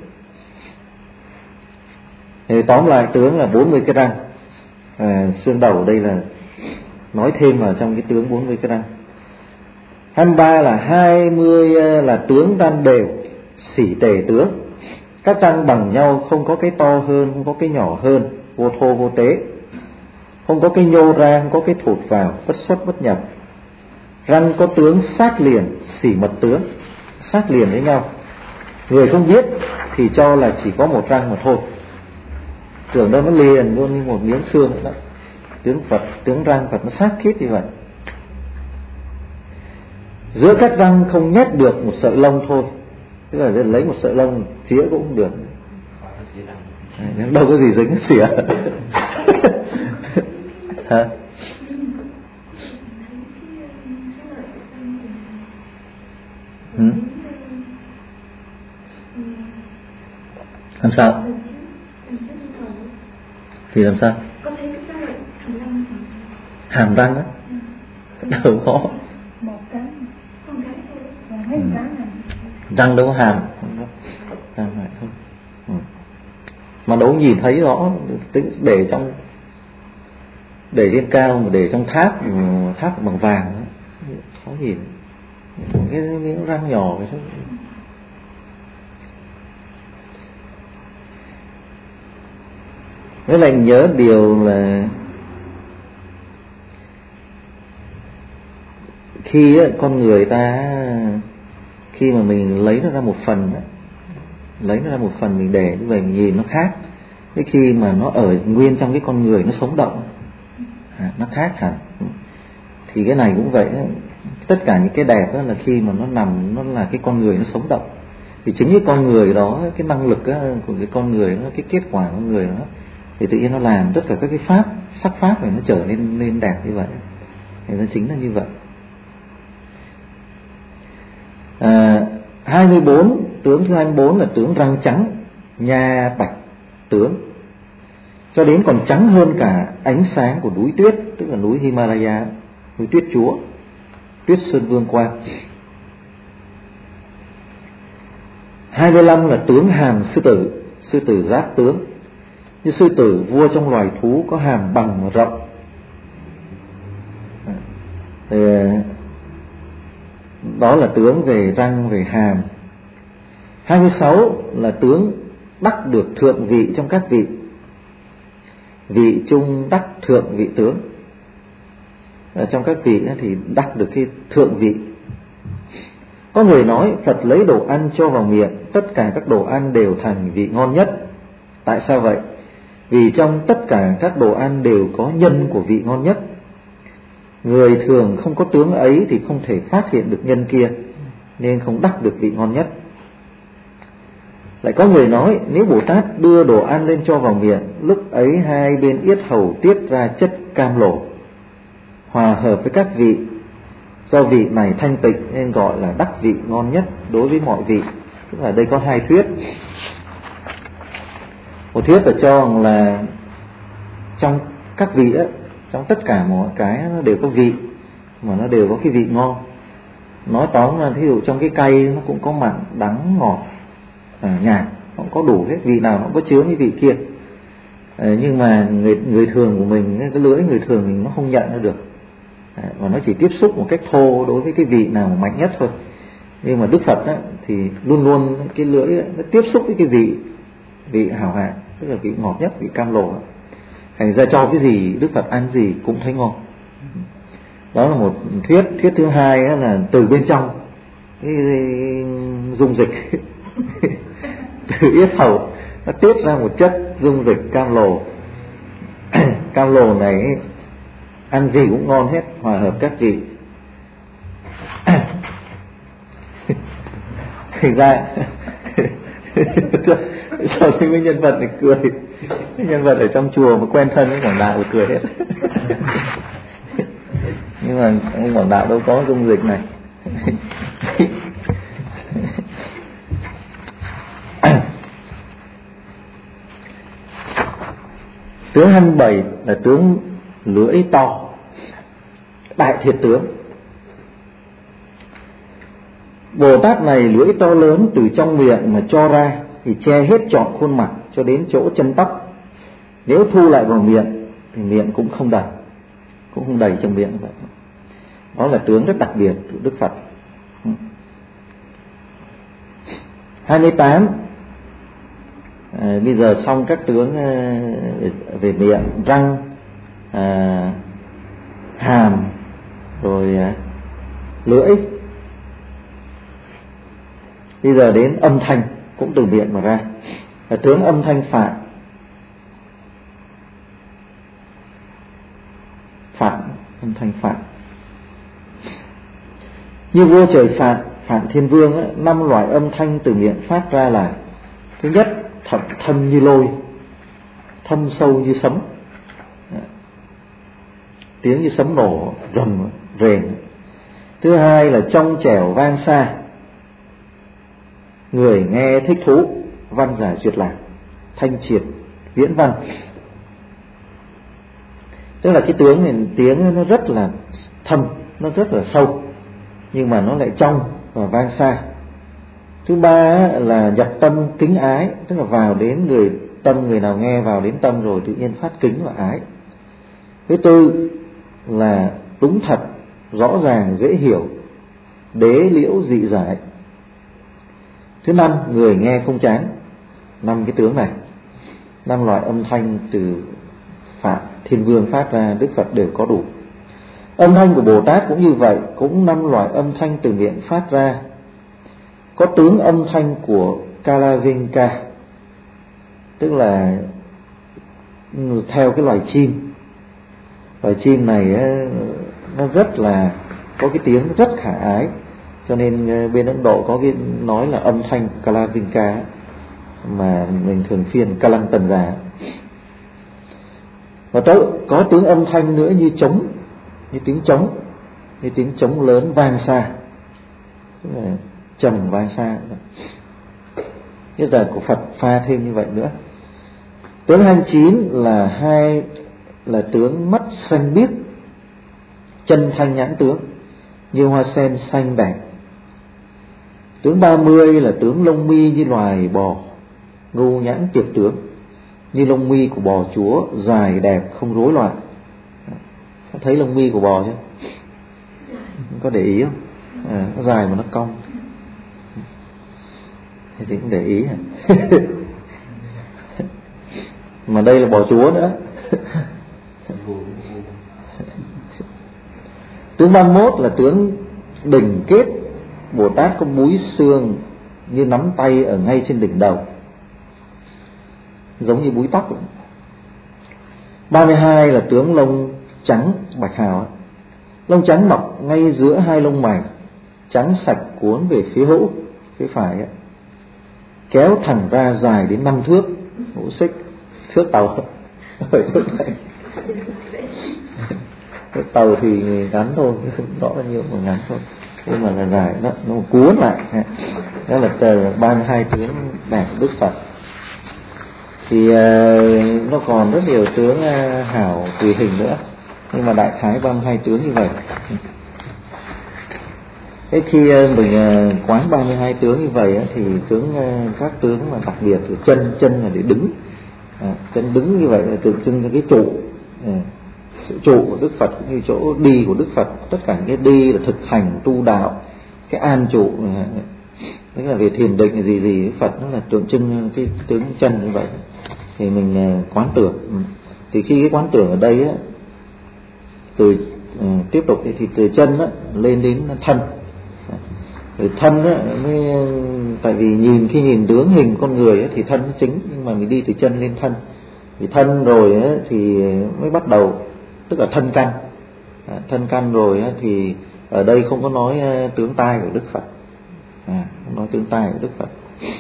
Thì tóm lại tướng là 40 cái răng. Xương đầu đây là nói thêm vào trong cái tướng 40 cái răng. 23 là 20 là tướng răng đều, xỉ tề tướng. Các răng bằng nhau, không có cái to hơn, không có cái nhỏ hơn, vô thô vô tế. Không có cái nhô ra, không có cái thụt vào, bất xuất bất nhập. Răng có tướng sát liền, xỉ mật tướng, sát liền với nhau. Người không biết thì cho là chỉ có một răng mà thôi, tưởng đâu nó liền luôn như một miếng xương đó. Tướng Phật, tướng răng Phật nó sát khít như vậy. Giữa các răng không nhét được một sợi lông thôi, tức là lấy một sợi lông chĩa cũng không được, đâu có gì dính xỉa. Hả? Làm sao? Thì làm sao? Hàm răng á? Đâu có. Răng đâu có hàm, răng lại thôi. Mà đâu nhìn thấy rõ, để lên cao mà để trong tháp bằng vàng đó, khó nhìn. Cái miếng răng nhỏ vậy thôi. Với lại nhớ điều là khi con người ta, khi mà mình lấy nó ra một phần, mình để như vậy mình nhìn nó khác. Cái khi mà nó ở nguyên trong cái con người, nó sống động, nó khác hẳn. Thì cái này cũng vậy, tất cả những cái đẹp đó là khi mà nó nằm, nó là cái con người nó sống động. Thì chính cái con người đó, cái năng lực của cái con người đó, cái kết quả của con người đó, thì tự nhiên nó làm tất cả các cái pháp, sắc pháp này nó trở nên đẹp như vậy. Thì nó chính là như vậy. 24, tướng thứ 24 là tướng răng trắng, nha bạch tướng, cho đến còn trắng hơn cả ánh sáng của núi tuyết, tức là núi Himalaya, núi tuyết chúa, tuyết sơn vương quang. 25 là tướng hàm sư tử giáp tướng. Như sư tử, vua trong loài thú, có hàm bằng và rộng. Đó là tướng về răng, về hàm. 26 là tướng đắc được thượng vị trong các vị, vị trung đắc thượng vị tướng. trong các vị thì đắc được cái thượng vị. Có người nói Phật lấy đồ ăn cho vào miệng, tất cả các đồ ăn đều thành vị ngon nhất. Tại sao vậy? Vì trong tất cả các đồ ăn đều có nhân của vị ngon nhất. Người thường không có tướng ấy thì không thể phát hiện được nhân kia, nên không đắc được vị ngon nhất. Lại có người nói nếu Bồ Tát đưa đồ ăn lên cho vào miệng, lúc ấy hai bên yết hầu tiết ra chất cam lồ, hòa hợp với các vị. Do vị này thanh tịnh nên gọi là đắc vị ngon nhất đối với mọi vị. Tức là đây có hai thuyết. Một thuyết là cho là trong các vị á, trong tất cả mọi cái nó đều có vị, mà nó đều có cái vị ngon. Nói tóm là thí dụ trong cái cây nó cũng có mặn, đắng, ngọt, nhạt, nó cũng có đủ hết, vị nào nó cũng có chứa cái vị kia. Nhưng mà người thường của mình, cái lưỡi người thường mình nó không nhận ra được, và nó chỉ tiếp xúc một cách thô đối với cái vị nào mạnh nhất thôi. Nhưng mà Đức Phật á, thì luôn luôn cái lưỡi á, nó tiếp xúc với cái vị hảo hạng, tức là vị ngọt nhất, vị cam lồ. Thành ra cho cái gì Đức Phật ăn gì cũng thấy ngon. Đó là một thuyết. Thuyết thứ hai á, là từ bên trong cái dung dịch từ yết hầu nó tiết ra một chất dung dịch cam lồ. Cam lồ này ăn gì cũng ngon hết, hòa hợp các vị. Thành ra sao thấy mấy nhân vật này cười, mấy nhân vật ở trong chùa mà quen thân với Quảng Đạo thì cười hết. Nhưng mà ông Quảng Đạo đâu có dung dịch này. Tướng 27 là tướng lưỡi to, đại thiệt tướng. Bồ Tát này lưỡi to lớn từ trong miệng mà cho ra thì che hết trọn khuôn mặt cho đến chỗ chân tóc. Nếu thu lại vào miệng thì miệng cũng không đầy trong miệng vậy. Đó là tướng rất đặc biệt của Đức Phật. 28. Bây giờ xong các tướng về miệng, răng, hàm, rồi lưỡi. Bây giờ đến âm thanh cũng từ miệng mà ra, là tướng âm thanh Phạn. Âm thanh Phạn. Như vua trời Phạn Thiên Vương ấy, 5 loại âm thanh từ miệng phát ra là: thứ nhất, thâm như lôi, thâm sâu như sấm, tiếng như sấm nổ rầm rền. Thứ hai là trong trẻo vang xa, người nghe thích thú, văn giải duyệt lạc, thanh triệt viễn văn. Tức là cái tướng này, tiếng nó rất là thâm, nó rất là sâu, nhưng mà nó lại trong và vang xa. Thứ ba là nhập tâm kính ái, tức là vào đến người nào nghe vào đến tâm rồi tự nhiên phát kính và ái. Thứ tư là đúng thật, rõ ràng, dễ hiểu, đế liễu dị giải. Thứ năm, người nghe không chán. 5 cái tướng này, 5 loại âm thanh từ Phạn Thiên Vương phát ra, Đức Phật đều có đủ. Âm thanh của Bồ Tát cũng như vậy, cũng 5 loại âm thanh từ miệng phát ra. Có tướng âm thanh của Kalavinka, tức là theo cái loài chim. Loài chim này nó rất là có cái tiếng rất khả ái, cho nên bên Ấn Độ có cái nói là âm thanh Kalavinka, mà mình thường phiên Kalang Tần Già. Và có tiếng âm thanh nữa như trống, như tiếng trống lớn vang xa, tức là trầm vang xa. Thế là của Phật pha thêm như vậy nữa. Tướng 29 là tướng mắt xanh biếc, chân thanh nhãn tướng, như hoa sen xanh đẹp. Tướng 30 là tướng lông mi như loài bò, ngu nhãn tiệp tướng, như lông mi của bò chúa, dài đẹp không rối loạn. Có thấy lông mi của bò chưa? Có để ý không? Nó dài mà nó cong. Thế thì cũng để ý hả? Mà đây là bò chúa nữa. Tướng 31 là tướng đỉnh kết, Bồ Tát có búi xương như nắm tay ở ngay trên đỉnh đầu, giống như búi tóc. 32 là tướng lông trắng bạch hào, lông trắng mọc ngay giữa hai lông mày, trắng sạch cuốn về phía hữu, phía phải ấy, kéo thẳng ra dài đến 5 thước, ngũ xích, thước tàu. Thước tàu thì ngắn thôi, không rõ bao nhiêu mà ngắn thôi, nhưng mà là dài đó, nó cuốn lại. Đó là 32 tướng đẹp Đức Phật. Thì nó còn rất nhiều tướng hảo tùy hình nữa, nhưng mà đại khái 32 tướng như vậy. Thế khi mình quán 32 tướng như vậy thì các tướng mà đặc biệt là chân là để đứng, chân đứng như vậy là tượng trưng cho cái trụ, trụ của Đức Phật cũng như chỗ đi của Đức Phật. Tất cả cái đi là thực hành tu đạo, cái an trụ, tức là về thiền định gì Đức Phật nó là tượng trưng cái tướng chân như vậy. Thì mình quán tưởng. Thì khi cái quán tưởng ở đây á, từ tiếp tục thì từ chân á, lên đến thân. Rồi thân á, mới, tại vì khi nhìn tướng hình con người á, thì thân nó chính, nhưng mà mình đi từ chân lên thân. Thì thân rồi á, thì mới bắt đầu, tức là thân căn. Thân căn rồi á, thì ở đây không có nói tướng tai của Đức Phật, không nói tướng tai của Đức Phật.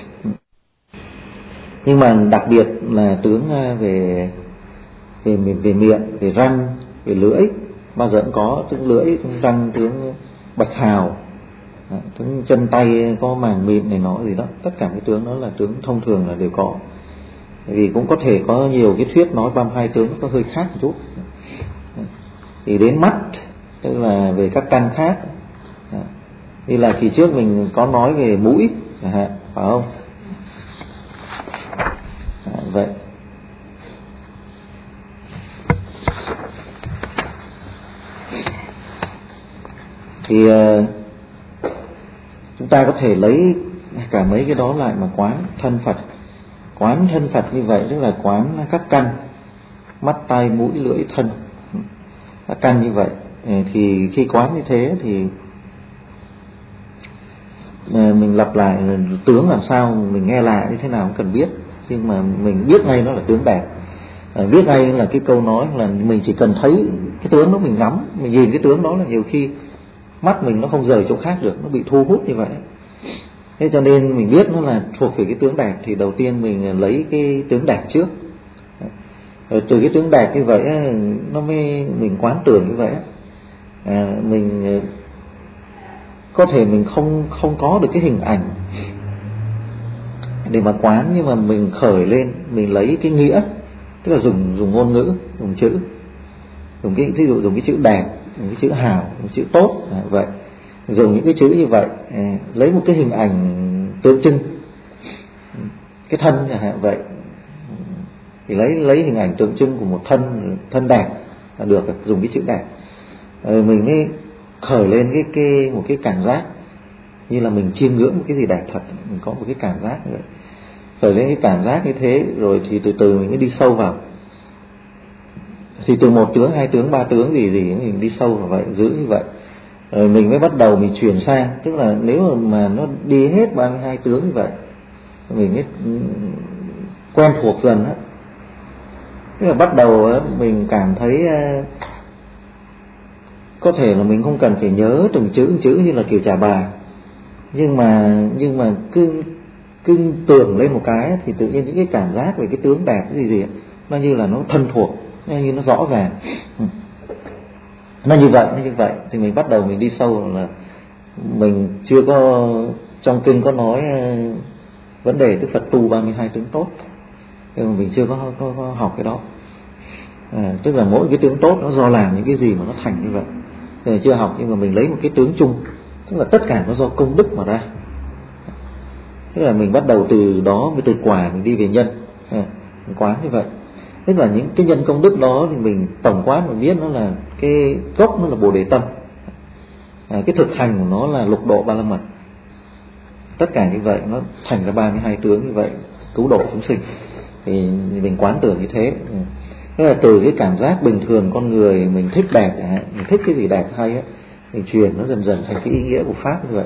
Nhưng mà đặc biệt là tướng về miệng, về răng, về lưỡi, bao giờ cũng có tướng lưỡi, tướng răng, tướng bạch hào, tướng chân tay có màng mịn này nọ gì đó. Tất cả cái tướng đó là tướng thông thường là đều có. Vì cũng có thể có nhiều cái thuyết nói 32 tướng có hơi khác một chút. Thì đến mắt, tức là về các căn khác. Như là kỳ trước mình có nói về mũi, phải không? Vậy thì chúng ta có thể lấy cả mấy cái đó lại mà quán thân Phật. Quán thân Phật như vậy tức là quán các căn, mắt, tai, mũi, lưỡi, thân, các căn như vậy. Thì khi quán như thế thì mình lặp lại tướng làm sao mình nghe lại như thế nào không cần biết, nhưng mà mình biết ngay nó là tướng đẹp. Biết ngay là cái câu nói là mình chỉ cần thấy cái tướng đó, mình ngắm, mình nhìn cái tướng đó là nhiều khi mắt mình nó không rời chỗ khác được, nó bị thu hút như vậy. Thế cho nên mình biết nó là thuộc về cái tướng đẹp thì đầu tiên mình lấy cái tướng đẹp trước. Rồi từ cái tướng đẹp như vậy nó mới mình quán tưởng như vậy. Mình có thể mình không có được cái hình ảnh để mà quán, nhưng mà mình khởi lên, mình lấy cái nghĩa, tức là dùng ngôn ngữ, dùng chữ, ví dụ dùng cái chữ đẹp, dùng cái chữ hào, dùng chữ tốt, vậy dùng những cái chữ như vậy, lấy một cái hình ảnh tượng trưng cái thân vậy, thì lấy hình ảnh tượng trưng của một thân đẹp là được, dùng cái chữ đẹp. Rồi mình mới khởi lên một cái cảm giác như là mình chiêm ngưỡng một cái gì đẹp thật, mình có một cái cảm giác như vậy. Khởi lên cái cảm giác như thế rồi thì từ từ mình mới đi sâu vào. Thì từ 1 tướng, 2 tướng, 3 tướng gì mình đi sâu vào vậy, giữ như vậy. Rồi mình mới bắt đầu mình chuyển sang, tức là nếu mà nó đi hết 32 tướng như vậy, mình mới quen thuộc dần á. Tức là bắt đầu mình cảm thấy có thể là mình không cần phải nhớ từng chữ như là kiểu Trà Bà, nhưng mà cứ tưởng lên một cái thì tự nhiên những cái cảm giác về cái tướng đẹp cái gì nó như là nó thân thuộc, nó như nó rõ ràng. Nó như vậy thì mình bắt đầu mình đi sâu. Là mình chưa có, trong kinh có nói vấn đề Đức Phật tu 32 tướng tốt, nhưng mà mình chưa có học cái đó. Tức là mỗi cái tướng tốt nó do làm những cái gì mà nó thành như vậy thì chưa học, nhưng mà mình lấy một cái tướng chung, tức là tất cả nó do công đức mà ra. Tức là mình bắt đầu từ đó, từ quả mình đi về nhân, mình quán như vậy. Tức là những cái nhân công đức đó thì mình tổng quán mình biết nó là cái gốc, nó là Bồ Đề Tâm, cái thực hành của nó là Lục Độ Ba La Mật. Tất cả như vậy nó thành ra 32 tướng như vậy, cứu độ chúng sinh. Thì mình quán tưởng như thế. Tức là từ cái cảm giác bình thường con người mình thích đẹp, mình thích cái gì đẹp hay á, mình truyền nó dần dần thành cái ý nghĩa của pháp như vậy.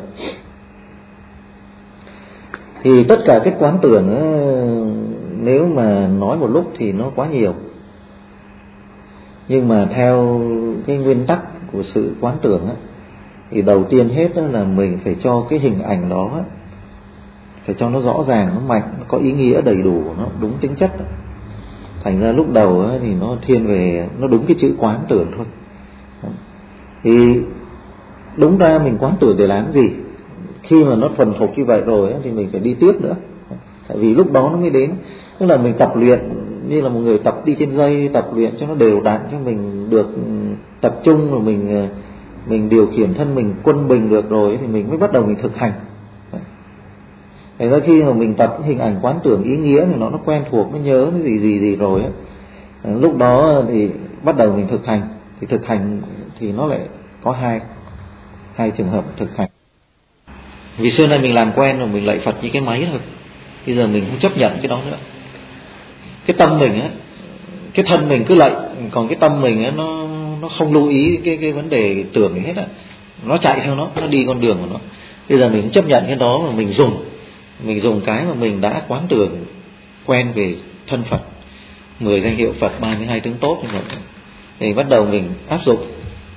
Thì tất cả cái quán tưởng nếu mà nói một lúc thì nó quá nhiều, nhưng mà theo cái nguyên tắc của sự quán tưởng thì đầu tiên hết là mình phải cho cái hình ảnh đó phải cho nó rõ ràng, nó mạnh, nó có ý nghĩa đầy đủ, nó đúng tính chất. Thành ra lúc đầu thì nó thiên về, nó đúng cái chữ quán tưởng thôi. Thì đúng ra mình quán tưởng để làm gì? Khi mà nó thuần thục như vậy rồi thì mình phải đi tiếp nữa. Tại vì lúc đó nó mới đến. Tức là mình tập luyện như là một người tập đi trên dây, tập luyện cho nó đều đặn, cho mình được tập trung, rồi mình điều khiển thân mình quân bình được rồi thì mình mới bắt đầu mình thực hành. Thành ra khi mà mình tập hình ảnh quán tưởng ý nghĩa thì nó quen thuộc, nó nhớ cái gì rồi ấy. Lúc đó thì bắt đầu mình thực hành. Thì thực hành thì nó lại có hai trường hợp thực hành. Vì xưa nay mình làm quen rồi, mình lạy Phật như cái máy thôi. Bây giờ mình không chấp nhận cái đó nữa. Cái tâm mình cái thân mình cứ lạy, còn cái tâm mình nó không lưu ý cái vấn đề tưởng gì hết á. Nó chạy theo nó đi con đường của nó. Bây giờ mình không chấp nhận cái đó mà mình dùng cái mà mình đã quán tưởng quen về thân Phật, 10 danh hiệu Phật, 32 tướng tốt như vậy. Thì bắt đầu mình áp dụng.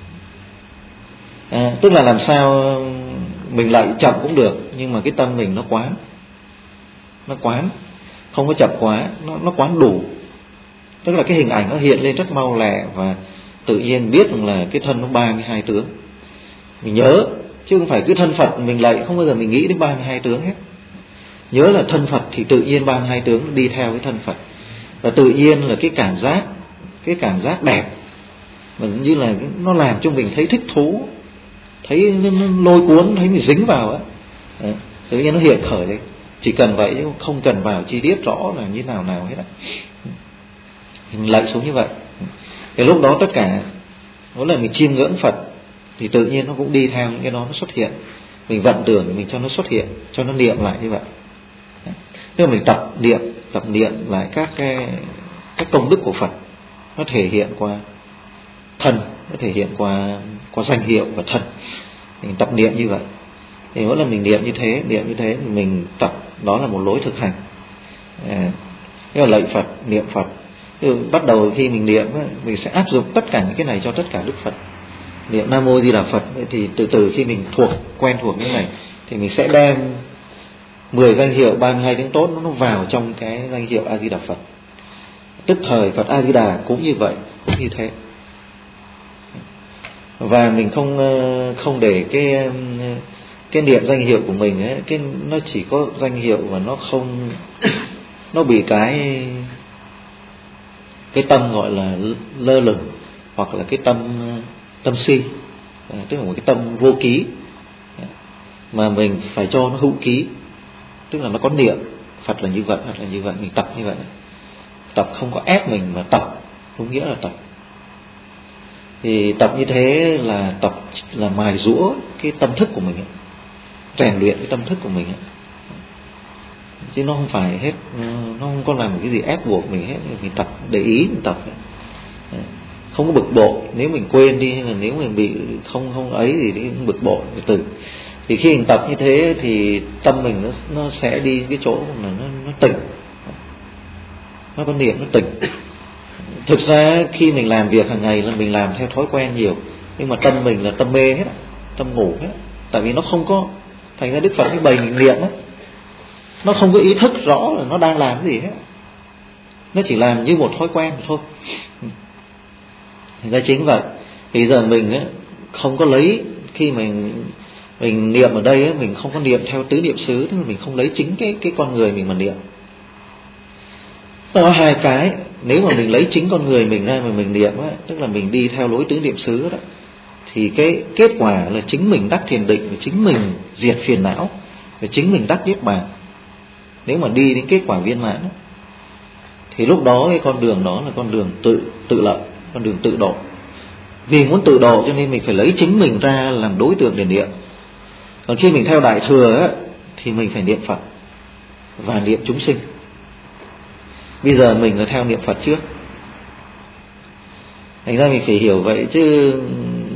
Tức là làm sao mình lạy chậm cũng được, nhưng mà cái tâm mình nó quán, không có chậm quá, nó quán đủ. Tức là cái hình ảnh nó hiện lên rất mau lẹ, và tự nhiên biết rằng là cái thân nó 32 tướng. Mình nhớ, chứ không phải cứ thân Phật mình lạy không bao giờ mình nghĩ đến 32 tướng hết. Nhớ là thân Phật thì tự nhiên 32 tướng đi theo cái thân Phật. Và tự nhiên là cái cảm giác đẹp, mà như là nó làm cho mình thấy thích thú, thấy nó lôi cuốn, thấy mình dính vào á. Tự nhiên nó hiện khởi lên. Chỉ cần vậy chứ không cần vào chi tiết rõ là như nào hết á. Mình lạy xuống như vậy. Thì lúc đó tất cả mỗi lần mình chiêm ngưỡng Phật thì tự nhiên nó cũng đi theo những cái đó nó xuất hiện. Mình vận tưởng mình cho nó xuất hiện, cho nó niệm lại như vậy. Nếu mình tập niệm lại các công đức của Phật, nó thể hiện qua thân, nó thể hiện qua danh hiệu và thân. Mình tập niệm như vậy. Thì mỗi lần mình niệm như thế thì mình tập, đó là một lối thực hành. Tức là lạy Phật, niệm Phật. Bắt đầu khi mình niệm mình sẽ áp dụng tất cả những cái này cho tất cả Đức Phật. Niệm Nam Mô Di Đà Phật thì từ khi mình quen thuộc như này thì mình sẽ đem 10 danh hiệu 32 tiếng tốt nó vào trong cái danh hiệu A Di Đà Phật. Tức thời Phật A Di Đà cũng như vậy, cũng như thế. Và mình không để cái niệm danh hiệu của mình ấy, nó chỉ có danh hiệu và nó bị cái tâm gọi là lơ lửng, hoặc là cái tâm si, tức là một cái tâm vô ký, mà mình phải cho nó hữu ký. Tức là nó có niệm Phật là như vậy, Phật là như vậy, mình tập như vậy. Tập không có ép mình, mà tập đúng nghĩa là tập. Thì tập như thế là tập là mài giũa cái tâm thức của mình ấy, rèn luyện cái tâm thức của mình ấy. Chứ nó không phải hết, nó không có làm cái gì ép buộc mình hết. Mình tập để ý, mình tập ấy. Không có bực bội. Nếu mình quên đi, hay là nếu mình bị không ấy thì bực bội từ. Thì khi mình tập như thế thì tâm mình nó sẽ đi cái chỗ mà nó tỉnh, nó có niệm, nó tỉnh. Thực ra khi mình làm việc hàng ngày là mình làm theo thói quen nhiều, nhưng mà tâm mình là tâm mê hết, tâm ngủ hết. Tại vì nó không có, thành ra Đức Phật cái bày mình niệm ấy, nó không có ý thức rõ là nó đang làm cái gì hết. Nó chỉ làm như một thói quen thôi. Thành ra chính vậy. Thì giờ mình ấy, không có lấy, khi mình niệm ở đây ấy, mình không có niệm theo tứ niệm xứ, tức là mình không lấy chính cái con người mình mà niệm. Nó có hai cái. Nếu mà mình lấy chính con người mình ra mà mình niệm ấy, tức là mình đi theo lối tứ niệm xứ đó, thì cái kết quả là chính mình đắc thiền định, và chính mình diệt phiền não, và chính mình đắc niết bàn. Nếu mà đi đến kết quả viên mãn ấy, thì lúc đó cái con đường đó là con đường tự lợi, con đường tự độ. Vì muốn tự độ cho nên mình phải lấy chính mình ra làm đối tượng để niệm. Còn khi mình theo Đại Thừa ấy, thì mình phải niệm Phật và niệm chúng sinh. Bây giờ mình là theo niệm Phật trước. Thành ra mình phải hiểu vậy, chứ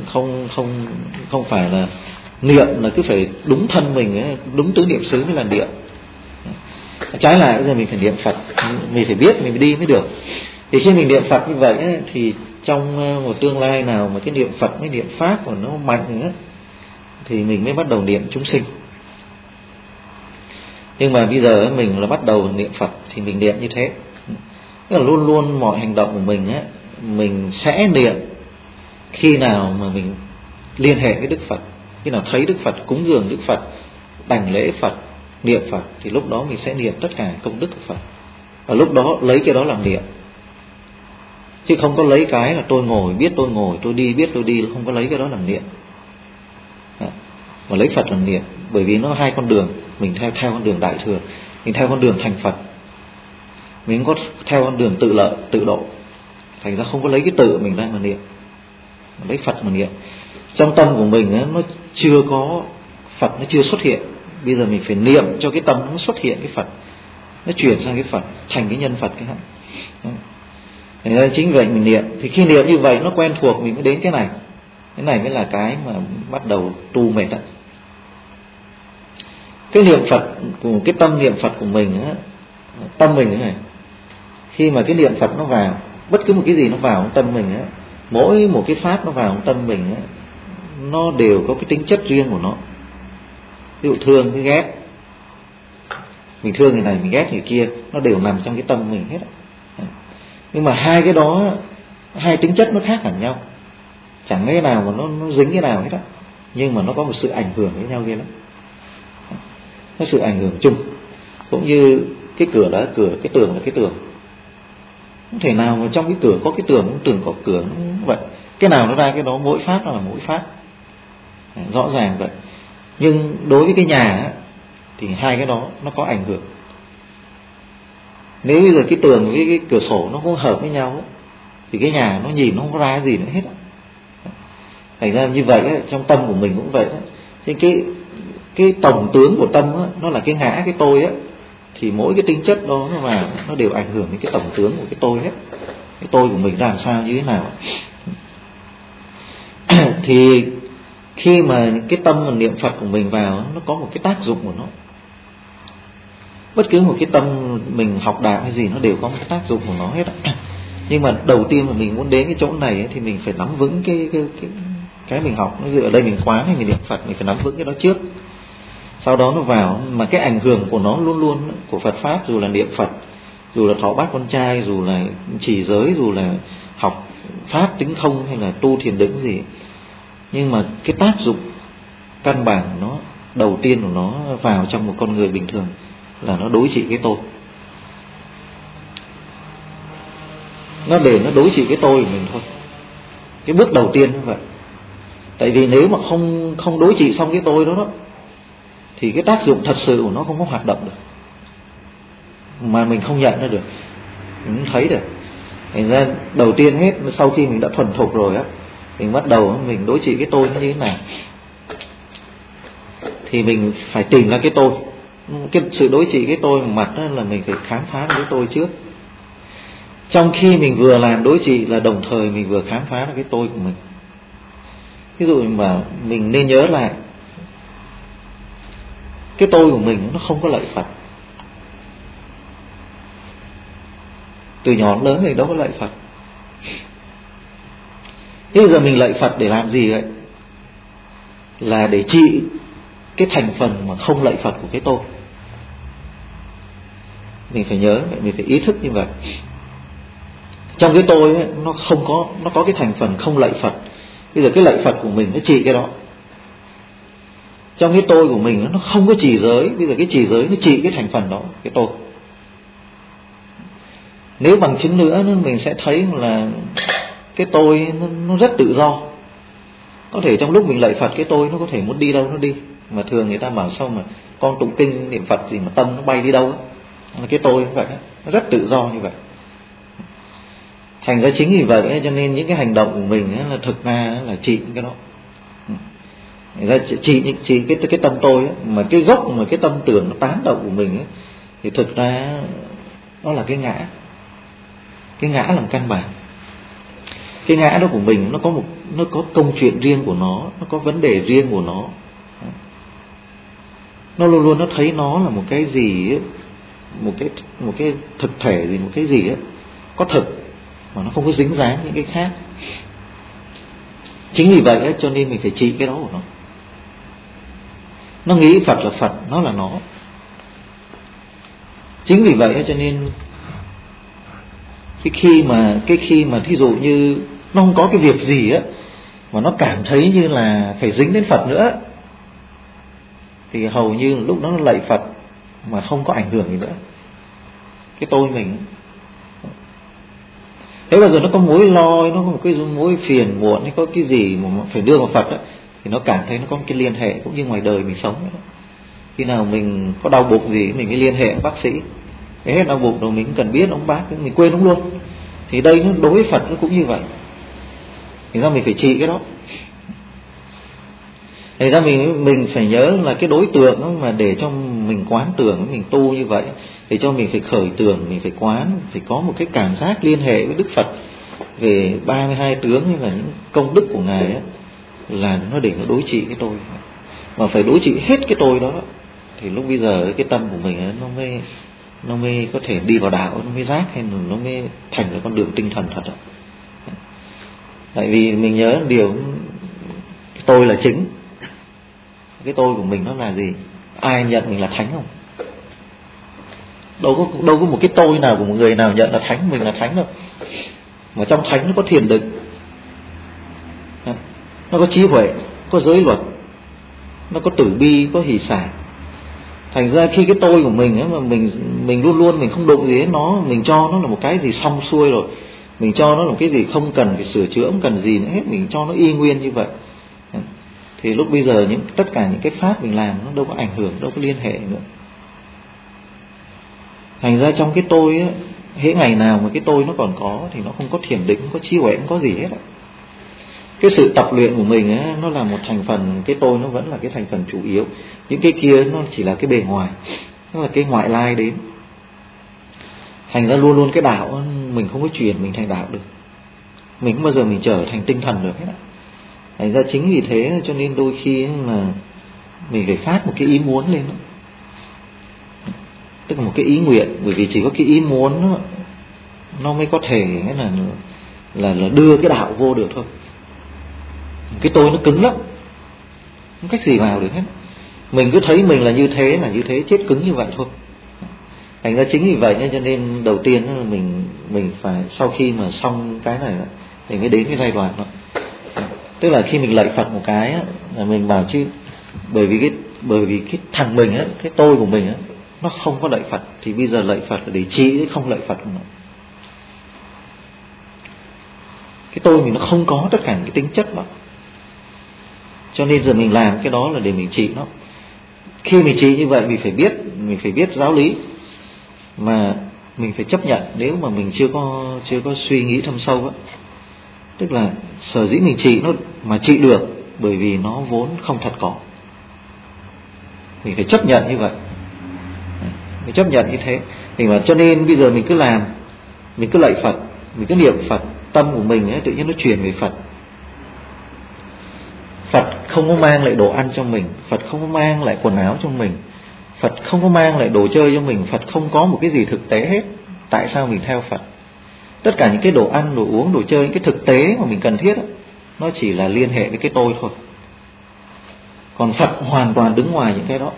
không phải là niệm là cứ phải đúng thân mình ấy, đúng tứ niệm xứ mới là niệm. Trái lại bây giờ mình phải niệm Phật, mình phải biết mình đi mới được. Thì khi mình niệm Phật như vậy ấy, thì trong một tương lai nào mà cái niệm Phật với niệm Pháp của nó mạnh nữa thì mình mới bắt đầu niệm chúng sinh. Nhưng mà bây giờ mình là bắt đầu niệm Phật thì mình niệm như thế, tức là luôn luôn mọi hành động của mình ấy, mình sẽ niệm khi nào mà mình liên hệ với Đức Phật, khi nào thấy Đức Phật, cúng dường Đức Phật, đảnh lễ Phật, niệm Phật, thì lúc đó mình sẽ niệm tất cả công đức của Phật, và lúc đó lấy cái đó làm niệm, chứ không có lấy cái là tôi ngồi biết tôi ngồi, tôi đi biết tôi đi, không có lấy cái đó làm niệm. Mà lấy Phật làm niệm, bởi vì nó hai con đường, mình theo con đường đại thừa, mình theo con đường thành Phật, mình có theo con đường tự lợi tự độ, thành ra không có lấy cái tự mình ra mà niệm, mà lấy Phật mà niệm. Trong tâm của mình ấy, nó chưa có Phật, nó chưa xuất hiện, bây giờ mình phải niệm cho cái tâm nó xuất hiện cái Phật, nó chuyển sang cái Phật, thành cái nhân Phật cái hạnh. Thành ra chính vậy mình niệm, thì khi niệm như vậy nó quen thuộc mình mới đến cái này mới là cái mà bắt đầu tu mệt đó. Cái niệm Phật, cái tâm niệm Phật của mình á, tâm mình thế này, khi mà cái niệm Phật nó vào, bất cứ một cái gì nó vào trong tâm mình á, mỗi một cái pháp nó vào trong tâm mình á, nó đều có cái tính chất riêng của nó. Ví dụ thương cái ghét, mình thương người này mình ghét người kia, nó đều nằm trong cái tâm mình hết. Nhưng mà hai cái đó, hai tính chất nó khác hẳn nhau, chẳng cái nào mà nó dính cái nào hết á, nhưng mà nó có một sự ảnh hưởng với nhau kia lắm, có sự ảnh hưởng chung. Cũng như cái cửa là cửa, cái tường là cái tường, không thể nào mà trong cái cửa có cái tường, tường có cửa, nó vậy. Cái nào nó ra cái đó, mỗi pháp nó là mỗi pháp, rõ ràng vậy. Nhưng đối với cái nhà á, thì hai cái đó nó có ảnh hưởng. Nếu bây giờ cái tường với cái cửa sổ nó không hợp với nhau thì cái nhà nó nhìn nó không có ra cái gì nữa hết. Thành ra như vậy ấy, trong tâm của mình cũng vậy đó. Thì cái tổng tướng của tâm ấy, nó là cái ngã, cái tôi ấy, thì mỗi cái tính chất đó nó vào, nó đều ảnh hưởng đến cái tổng tướng của cái tôi hết. Cái tôi của mình làm sao, như thế nào. Thì khi mà cái tâm mà niệm Phật của mình vào, nó có một cái tác dụng của nó. Bất cứ một cái tâm mình học đạo hay gì nó đều có một cái tác dụng của nó hết. Nhưng mà đầu tiên mà mình muốn đến cái chỗ này ấy, thì mình phải nắm vững cái mình học. Ví dụ ở đây mình quán hay mình niệm Phật, mình phải nắm vững cái đó trước. Sau đó nó vào, mà cái ảnh hưởng của nó luôn luôn của Phật Pháp, dù là niệm Phật, dù là thọ bát con trai, dù là trì giới, dù là học Pháp tính không hay là tu thiền định gì, nhưng mà cái tác dụng căn bản của nó, đầu tiên của nó vào trong một con người bình thường là nó đối trị cái tôi. Nó để nó đối trị cái tôi của mình thôi. Cái bước đầu tiên như vậy. Tại vì nếu mà không đối trị xong cái tôi đó thì cái tác dụng thật sự của nó không có hoạt động được, mà mình không nhận ra được, mình không thấy được. Thành ra đầu tiên hết, sau khi mình đã thuần thục rồi á, mình bắt đầu mình đối trị cái tôi nó như thế nào, thì mình phải tìm ra cái tôi. Cái sự đối trị cái tôi một mặt đó là mình phải khám phá cái tôi trước. Trong khi mình vừa làm đối trị là đồng thời mình vừa khám phá ra cái tôi của mình. Ví dụ mà mình nên nhớ lại, cái tôi của mình nó không có lạy Phật. Từ nhỏ đến lớn mình đâu có lạy Phật. Thế bây giờ mình lạy Phật để làm gì vậy? Là để trị cái thành phần mà không lạy Phật của cái tôi. Mình phải nhớ, mình phải ý thức như vậy. Trong cái tôi ấy, nó có cái thành phần không lạy Phật. Bây giờ cái lạy Phật của mình nó trị cái đó. Trong cái tôi của mình nó không có trì giới, bây giờ cái trì giới nó trị cái thành phần đó, cái tôi. Nếu bằng chứng nữa mình sẽ thấy là cái tôi nó rất tự do. Có thể trong lúc mình lạy Phật, cái tôi nó có thể muốn đi đâu nó đi. Mà thường người ta bảo sao mà con tụng kinh niệm Phật gì mà tâm nó bay đi đâu ấy. Cái tôi vậy, nó rất tự do như vậy. Thành ra chính vì vậy cho nên những cái hành động của mình là thực ra là trị cái đó. Người ta trị cái tâm tôi ấy, mà cái gốc mà cái tâm tưởng nó tán động của mình ấy, thì thực ra nó là cái ngã. Cái ngã làm căn bản. cái ngã đó của mình nó có câu chuyện riêng của nó có vấn đề riêng của nó luôn luôn nó thấy nó là một cái gì ấy, một cái thực thể gì, một cái gì ấy, có thực mà nó không có dính dáng những cái khác. Chính vì vậy ấy, cho nên mình phải trị cái đó của nó nghĩ Phật là Phật, nó là nó. Chính vì vậy ấy, cho nên cái khi mà thí dụ như nó không có cái việc gì á mà nó cảm thấy như là phải dính đến Phật nữa, thì hầu như lúc đó nó lạy Phật mà không có ảnh hưởng gì nữa cái tôi mình. Thế bao giờ nó có mối lo, nó có một cái mối phiền muộn hay có cái gì mà phải đưa vào Phật á, thì nó cảm thấy nó có một cái liên hệ cũng như ngoài đời mình sống ấy. Khi nào mình có đau bụng gì mình mới liên hệ bác sĩ, cái hết đau bụng rồi mình cần biết ông bác, mình quên ông luôn. Thì đây nó đối với Phật nó cũng như vậy. Thì ra mình phải trị cái đó. Thì ra mình phải nhớ là cái đối tượng đó mà để cho mình quán tưởng, mình tu như vậy, để cho mình phải khởi tưởng, mình phải quán, phải có một cái cảm giác liên hệ với Đức Phật về 32 tướng như là những công đức của Ngài ấy, là nó để nó đối trị cái tôi. Mà phải đối trị hết cái tôi đó, thì lúc bây giờ cái tâm của mình ấy, nó mới có thể đi vào đạo, nó mới giác, hay là nó mới thành cái con đường tinh thần thật. Tại vì mình nhớ điều cái tôi là chính. Cái tôi của mình nó là gì? Ai nhận mình là thánh không? Đâu có một cái tôi nào của một người nào nhận là thánh, mình là thánh đâu. Mà trong thánh nó có thiền định, nó có trí huệ, có giới luật, nó có tử bi, có hỷ xả. Thành ra khi cái tôi của mình ấy, mà mình luôn luôn mình không đụng gì hết nó, mình cho nó là một cái gì xong xuôi rồi, mình cho nó là một cái gì không cần phải sửa chữa, không cần gì nữa hết, mình cho nó y nguyên như vậy, thì lúc bây giờ tất cả những cái pháp mình làm nó đâu có ảnh hưởng, đâu có liên hệ nữa. Thành ra trong cái tôi ấy, hễ ngày nào mà cái tôi nó còn có thì nó không có thiền định, không có trí huệ, không có gì hết. Cái sự tập luyện của mình ấy, nó là một thành phần, cái tôi nó vẫn là cái thành phần chủ yếu. Những cái kia nó chỉ là cái bề ngoài, nó là cái ngoại lai đến. Thành ra luôn luôn cái đạo mình không có chuyển mình thành đạo được, mình không bao giờ mình trở thành tinh thần được hết. Thành ra chính vì thế cho nên đôi khi là mình phải phát một cái ý muốn lên đó. Tức là một cái ý nguyện, bởi vì chỉ có cái ý muốn đó, nó mới có thể là đưa cái đạo vô được thôi. Cái tôi nó cứng lắm, không cách gì vào được hết. Mình cứ thấy mình là như thế, chết cứng như vậy thôi. Thành ra chính vì vậy cho nên đầu tiên mình phải sau khi mà xong cái này thì mới đến cái giai đoạn đó. Tức là khi mình lạy Phật một cái là mình bảo chứ bởi vì cái thằng mình á, cái tôi của mình á, nó không có lạy Phật, thì bây giờ lạy Phật là để trị không lạy Phật nữa. Cái tôi mình nó không có tất cả những cái tính chất đó, cho nên giờ mình làm cái đó là để mình trị nó. Khi mình trị như vậy mình phải biết giáo lý, mà mình phải chấp nhận nếu mà mình chưa có suy nghĩ thâm sâu á. Tức là sở dĩ mình trị nó mà trị được bởi vì nó vốn không thật có. Mình phải chấp nhận như vậy, mình chấp nhận như thế. Thì mà cho nên bây giờ mình cứ làm, mình cứ lạy Phật, mình cứ niệm Phật, tâm của mình ấy, tự nhiên nó chuyển về Phật. Phật không có mang lại đồ ăn cho mình, Phật không có mang lại quần áo cho mình, Phật không có mang lại đồ chơi cho mình, Phật không có một cái gì thực tế hết. Tại sao mình theo Phật? Tất cả những cái đồ ăn, đồ uống, đồ chơi, những cái thực tế mà mình cần thiết đó, nó chỉ là liên hệ với cái tôi thôi. Còn Phật hoàn toàn đứng ngoài những cái đó.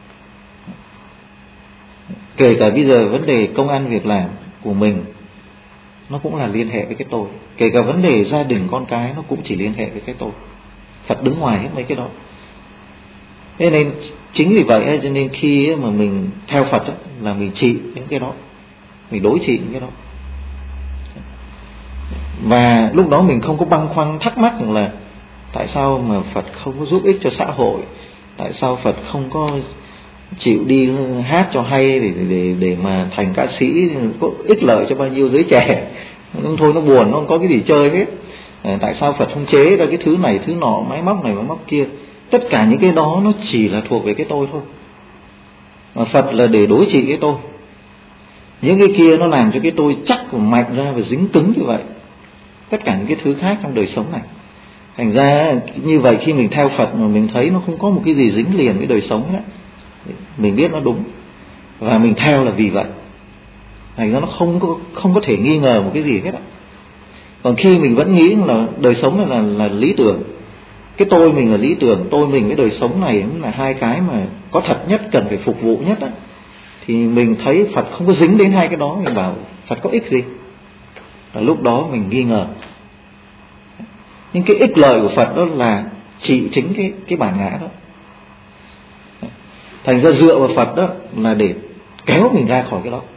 Kể cả bây giờ vấn đề công ăn việc làm của mình nó cũng là liên hệ với cái tôi. Kể cả vấn đề gia đình con cái nó cũng chỉ liên hệ với cái tôi. Phật đứng ngoài hết mấy cái đó. Thế nên chính vì vậy cho nên khi mà mình theo Phật là mình trị những cái đó, mình đối trị những cái đó. Và lúc đó mình không có băn khoăn thắc mắc là tại sao mà Phật không có giúp ích cho xã hội, tại sao Phật không có chịu đi hát cho hay để mà thành ca sĩ, có ích lợi cho bao nhiêu giới trẻ. Thôi nó buồn, nó không có cái gì chơi hết. Tại sao Phật không chế ra cái thứ này thứ nọ, máy móc này máy móc kia. Tất cả những cái đó nó chỉ là thuộc về cái tôi thôi, mà Phật là để đối trị cái tôi. Những cái kia nó làm cho cái tôi chắc và mạnh ra và dính cứng như vậy. tất cả những cái thứ khác trong đời sống này. Thành ra như vậy khi mình theo Phật mà mình thấy nó không có một cái gì dính liền với đời sống đó, mình biết nó đúng và mình theo là vì vậy. Thành ra nó không có thể nghi ngờ một cái gì hết á. Còn khi mình vẫn nghĩ là đời sống này là lý tưởng, cái tôi mình là lý tưởng, tôi mình với đời sống này cũng là hai cái mà có thật nhất, cần phải phục vụ nhất á, thì mình thấy Phật không có dính đến hai cái đó, mình bảo Phật có ích gì? Và lúc đó mình nghi ngờ. Nhưng cái ích lợi của Phật đó là trị chính cái bản ngã đó. Thành ra dựa vào Phật đó là để kéo mình ra khỏi cái đó.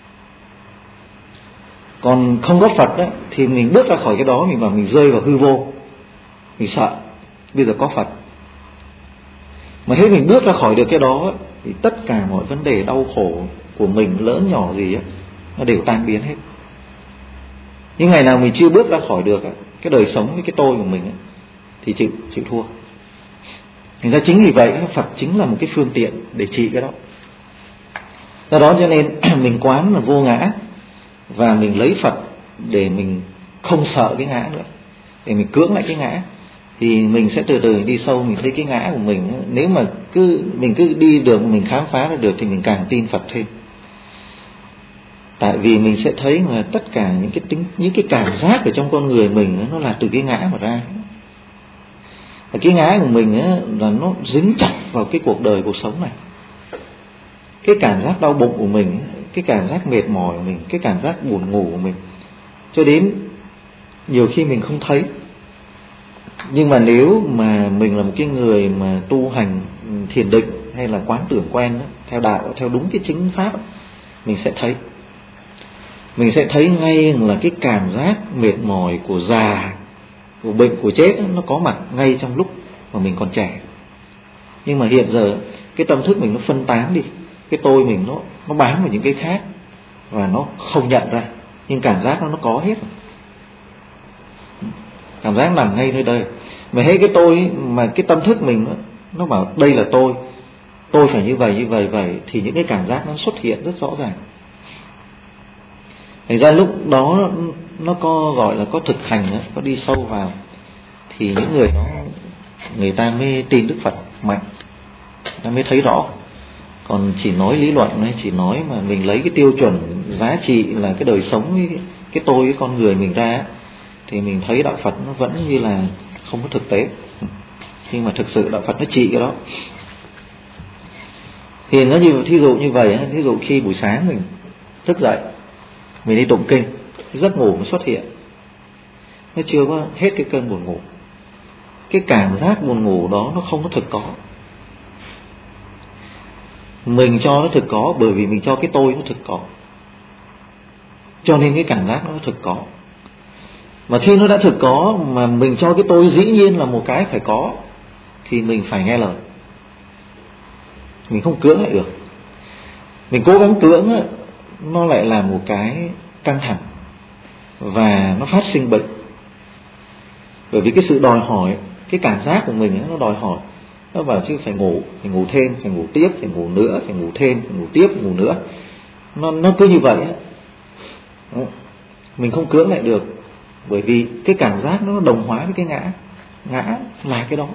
Còn không có Phật đó thì mình bước ra khỏi cái đó, mình bảo mình rơi vào hư vô, mình sợ. Bây giờ có Phật, mà hết mình bước ra khỏi được cái đó thì tất cả mọi vấn đề đau khổ của mình lớn nhỏ gì nó đều tan biến hết. Nhưng ngày nào mình chưa bước ra khỏi được cái đời sống với cái tôi của mình thì chịu thua. Thành ra chính vì vậy Phật chính là một cái phương tiện để trị cái đó. Do đó cho nên mình quán là vô ngã, và mình lấy Phật để mình không sợ cái ngã nữa, để mình cưỡng lại cái ngã, thì mình sẽ từ từ đi sâu, mình thấy cái ngã của mình. Nếu mà mình cứ đi đường mình khám phá ra được thì mình càng tin Phật thêm. Tại vì mình sẽ thấy là tất cả những cái cảm giác ở trong con người mình nó là từ cái ngã mà ra. Và cái ngã của mình là nó dính chặt vào cái cuộc đời, cuộc sống này. Cái cảm giác đau bụng của mình, cái cảm giác mệt mỏi của mình, cái cảm giác buồn ngủ của mình, cho đến nhiều khi mình không thấy. Nhưng mà nếu mà mình là một cái người mà tu hành thiền định hay là quán tưởng quen đó, theo đạo, theo đúng cái chính pháp, mình sẽ thấy. Mình sẽ thấy ngay là cái cảm giác mệt mỏi của già, của bệnh, của chết nó có mặt ngay trong lúc mà mình còn trẻ. Nhưng mà hiện giờ cái tâm thức mình nó phân tán đi, cái tôi mình nó bám vào những cái khác và nó không nhận ra, nhưng cảm giác nó có hết. Cảm giác nằm ngay nơi đây. Mà hết cái tôi mà cái tâm thức mình nó bảo đây là tôi phải như vậy, thì những cái cảm giác nó xuất hiện rất rõ ràng. Thành ra lúc đó nó có gọi là có thực hành, có đi sâu vào, thì những người đó người ta mới tin Đức Phật mạnh, người ta mới thấy rõ. Còn chỉ nói lý luận hay chỉ nói mà mình lấy cái tiêu chuẩn giá trị là cái đời sống với cái tôi, cái con người mình ra, thì mình thấy đạo Phật nó vẫn như là không có thực tế. Nhưng mà thực sự đạo Phật nó trị cái đó. Thì nó như thí dụ như vậy, thí dụ khi buổi sáng mình thức dậy, mình đi tụng kinh, giấc ngủ nó xuất hiện, nó chưa có hết cái cơn buồn ngủ. Cái cảm giác buồn ngủ đó nó không có thực có. Mình cho nó thực có bởi vì mình cho cái tôi nó thực có, cho nên cái cảm giác nó thực có. Mà khi nó đã thực có mà mình cho cái tôi dĩ nhiên là một cái phải có, thì mình phải nghe lời. Mình không cưỡng lại được. Mình cố gắng cưỡng nó lại là một cái căng thẳng và nó phát sinh bệnh. Bởi vì cái sự đòi hỏi, cái cảm giác của mình nó đòi hỏi, nó bảo chứ phải ngủ thêm, phải ngủ tiếp, phải ngủ nữa, phải ngủ thêm, phải ngủ tiếp, ngủ nữa. Nó cứ như vậy. Mình không cưỡng lại được, bởi vì cái cảm giác nó đồng hóa với cái ngã là cái đó.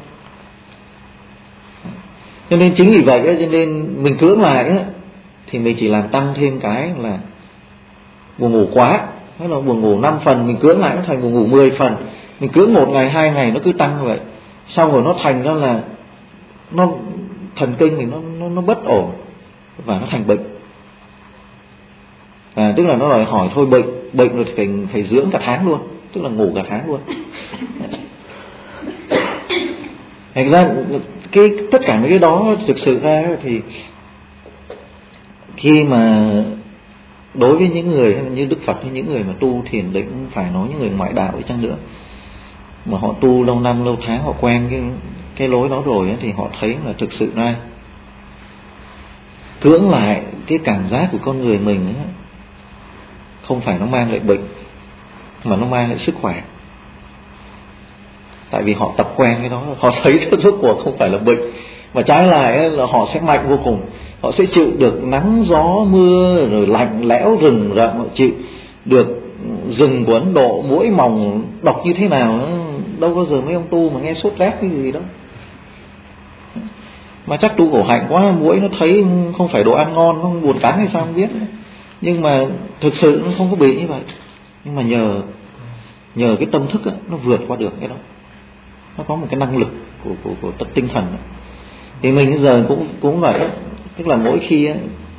Cho nên chính vì vậy cho nên mình cưỡng lại thì mình chỉ làm tăng thêm cái là buồn ngủ quá. Thế là buồn ngủ 5 phần, mình cưỡng lại nó thành buồn ngủ 10 phần. Mình cưỡng 1 ngày, 2 ngày nó cứ tăng như vậy. Xong rồi nó thành ra là nó thần kinh thì nó bất ổn và nó thành bệnh. Tức là nó đòi hỏi thôi bệnh rồi thì phải dưỡng cả tháng luôn, tức là ngủ cả tháng luôn. Thành ra tất cả những cái đó thực sự ra thì khi mà đối với những người như Đức Phật hay những người mà tu thiền định, phải nói những người ngoại đạo đi chăng nữa, mà họ tu lâu năm lâu tháng, họ quen cái lối đó rồi thì họ thấy là thực sự ra cưỡng lại cái cảm giác của con người mình không phải nó mang lại bệnh, mà nó mang lại sức khỏe. Tại vì họ tập quen cái đó, họ thấy rốt cuộc không phải là bệnh, mà trái lại là họ sẽ mạnh vô cùng. Họ sẽ chịu được nắng gió mưa, rồi lạnh lẽo rừng rậm, họ chịu được rừng của Ấn Độ muỗi mỏng độc như thế nào, đâu có giờ mấy ông tu mà nghe sốt rét cái gì đâu. Mà chắc tu khổ hạnh quá, muỗi nó thấy không phải đồ ăn ngon, nó buồn cắn hay sao không biết. Nhưng mà thực sự nó không có bị như vậy. Nhưng mà nhờ cái tâm thức đó, nó vượt qua được cái đó. Nó có một cái năng lực của tinh thần đó. Thì mình bây giờ cũng vậy đó. Tức là mỗi khi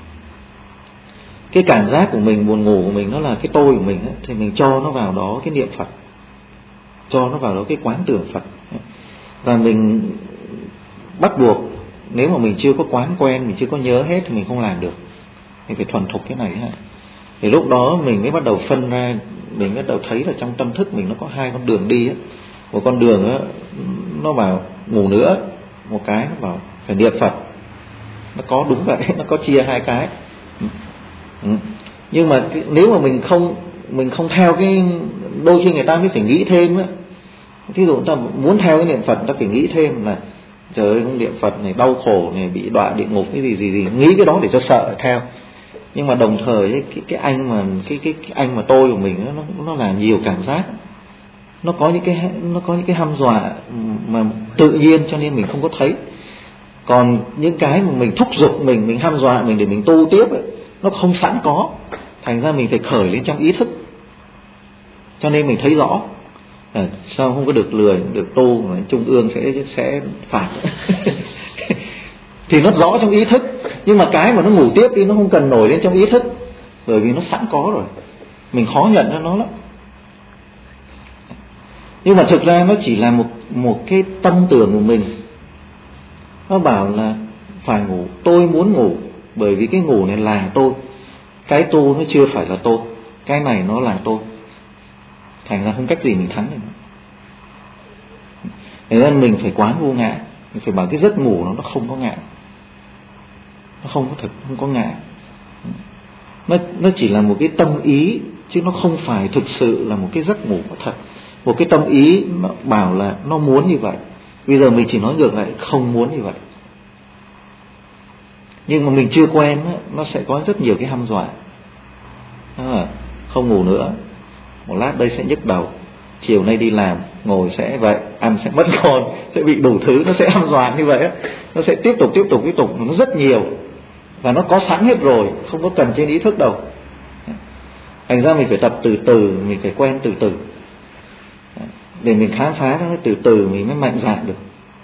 cái cảm giác của mình, buồn ngủ của mình, nó là cái tôi của mình đó, thì mình cho nó vào đó cái niệm Phật, cho nó vào đó cái quán tưởng Phật. Và mình bắt buộc, nếu mà mình chưa có quán quen, mình chưa có nhớ hết thì mình không làm được. Mình phải thuần thục cái này ha. Thì lúc đó mình mới bắt đầu phân ra, mình bắt đầu thấy là trong tâm thức mình nó có hai con đường đi á. Một con đường á, nó bảo ngủ nữa, một cái nó bảo phải niệm Phật. Nó có đúng vậy, nó có chia hai cái. Nhưng mà nếu mà mình không theo cái, đôi khi người ta mới phải nghĩ thêm á. Thí dụ ta muốn theo cái niệm Phật, ta phải nghĩ thêm là trời ơi, niệm Phật này đau khổ này, bị đọa địa ngục cái gì, nghĩ cái đó để cho sợ theo. Nhưng mà đồng thời cái anh mà tôi của mình nó là nhiều cảm giác, nó có những cái hăm dọa mà tự nhiên, cho nên mình không có thấy. Còn những cái mà mình thúc giục mình hăm dọa mình để mình tu tiếp ấy, nó không sẵn có, thành ra mình phải khởi lên trong ý thức, cho nên mình thấy rõ. Sao không có được lười, được tu mà trung ương sẽ phạt. Thì nó rõ trong ý thức, nhưng mà cái mà nó ngủ tiếp đi, nó không cần nổi lên trong ý thức, bởi vì nó sẵn có rồi, mình khó nhận ra nó lắm. Nhưng mà thực ra nó chỉ là một cái tâm tưởng của mình. Nó bảo là phải ngủ, tôi muốn ngủ, bởi vì cái ngủ này là tôi, cái tu nó chưa phải là tôi, cái này nó là tôi, thành ra không cách gì mình thắng được. Thế nên mình phải quán vô ngã, mình phải bảo cái giấc ngủ nó không có ngã, nó không có thực, không có ngã. Nó chỉ là một cái tâm ý, chứ nó không phải thực sự là một cái giấc ngủ có thật. Một cái tâm ý nó bảo là nó muốn như vậy, bây giờ mình chỉ nói ngược lại không muốn như vậy. Nhưng mà mình chưa quen á, nó sẽ có rất nhiều cái hăm dọa. Không ngủ nữa, một lát đây sẽ nhức đầu, chiều nay đi làm ngồi sẽ vậy, ăn sẽ mất ngon, sẽ bị đủ thứ, nó sẽ hăm dọa như vậy á. Nó sẽ tiếp tục, nó rất nhiều. Và nó có sẵn hết rồi, không có cần trên ý thức đâu. Thành ra mình phải tập từ từ, mình phải quen từ từ, để mình khám phá nó từ từ, mình mới mạnh dạn được.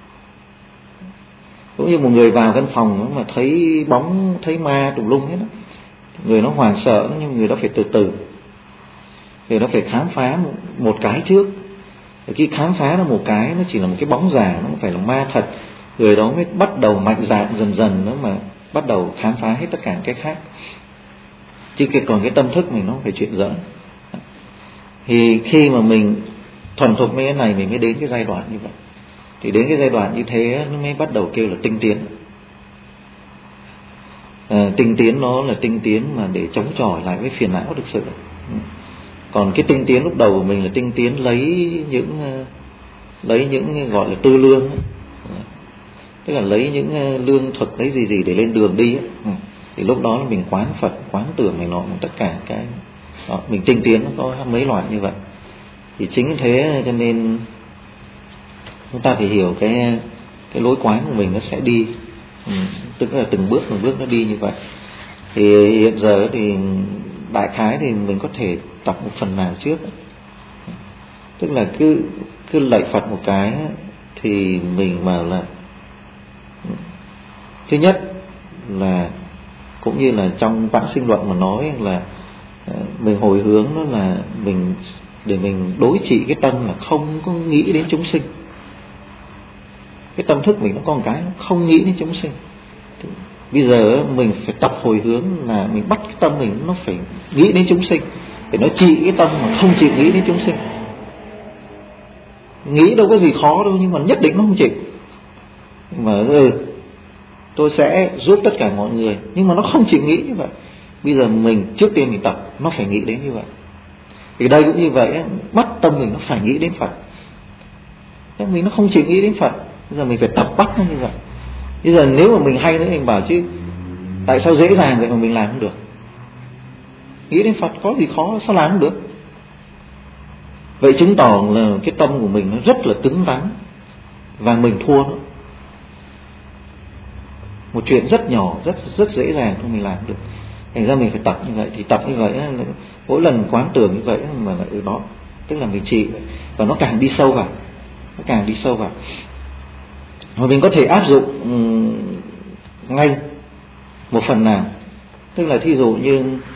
Cũng như một người vào căn phòng mà thấy bóng, thấy ma tùm lum hết đó, người nó hoảng sợ, nhưng người đó phải từ từ, người đó phải khám phá một cái trước. Và khi khám phá ra một cái, nó chỉ là một cái bóng giả, nó không phải là ma thật, người đó mới bắt đầu mạnh dạn dần dần nữa mà bắt đầu khám phá hết tất cả cái khác. Chứ còn cái tâm thức mình nó phải chuyện giỡn. Thì khi mà mình thuần thục mấy cái này, mình mới đến cái giai đoạn như vậy. Thì đến cái giai đoạn như thế nó mới bắt đầu kêu là tinh tiến. Tinh tiến nó là tinh tiến mà để chống chọi lại với phiền não thực sự. Còn cái tinh tiến lúc đầu của mình là tinh tiến lấy những gọi là tư lương, tức là lấy những lương thực, lấy gì để lên đường đi ấy. Thì lúc đó mình quán Phật, quán tưởng này nọ, tất cả cái đó, mình tinh tiến nó có mấy loại như vậy. Thì chính thế cho nên chúng ta phải hiểu cái lối quán của mình nó sẽ đi, tức là từng bước nó đi như vậy. Thì hiện giờ thì đại khái thì mình có thể tập một phần nào trước, tức là cứ lạy Phật một cái thì mình bảo là thứ nhất là cũng như là trong Vãng Sinh Luận mà nói là mình hồi hướng đó là mình để mình đối trị cái tâm là không có nghĩ đến chúng sinh. Cái tâm thức mình nó có một cái không nghĩ đến chúng sinh. Thì bây giờ mình phải tập hồi hướng là mình bắt cái tâm mình nó phải nghĩ đến chúng sinh, để nó trị cái tâm mà không chịu nghĩ đến chúng sinh. Nghĩ đâu có gì khó đâu, nhưng mà nhất định nó không chịu. Mà tôi sẽ giúp tất cả mọi người, nhưng mà nó không chịu nghĩ như vậy. Bây giờ mình trước tiên mình tập nó phải nghĩ đến như vậy. Thì đây cũng như vậy, bắt tâm mình nó phải nghĩ đến Phật, nhưng mình nó không chịu nghĩ đến Phật. Bây giờ mình phải tập bắt nó như vậy. Bây giờ nếu mà mình hay nữa, mình bảo chứ tại sao dễ dàng vậy mà mình làm không được? Nghĩ đến Phật có gì khó, sao làm không được? Vậy chứng tỏ là cái tâm của mình nó rất là cứng rắn và mình thua nó. Một chuyện rất nhỏ, rất dễ dàng thôi mình làm được. Thành ra mình phải tập như vậy. Thì tập như vậy, mỗi lần quán tưởng như vậy mà là đó, tức là mình trị. Và nó càng đi sâu vào, nó càng đi sâu vào. Và mình có thể áp dụng ngay một phần nào. Tức là thí dụ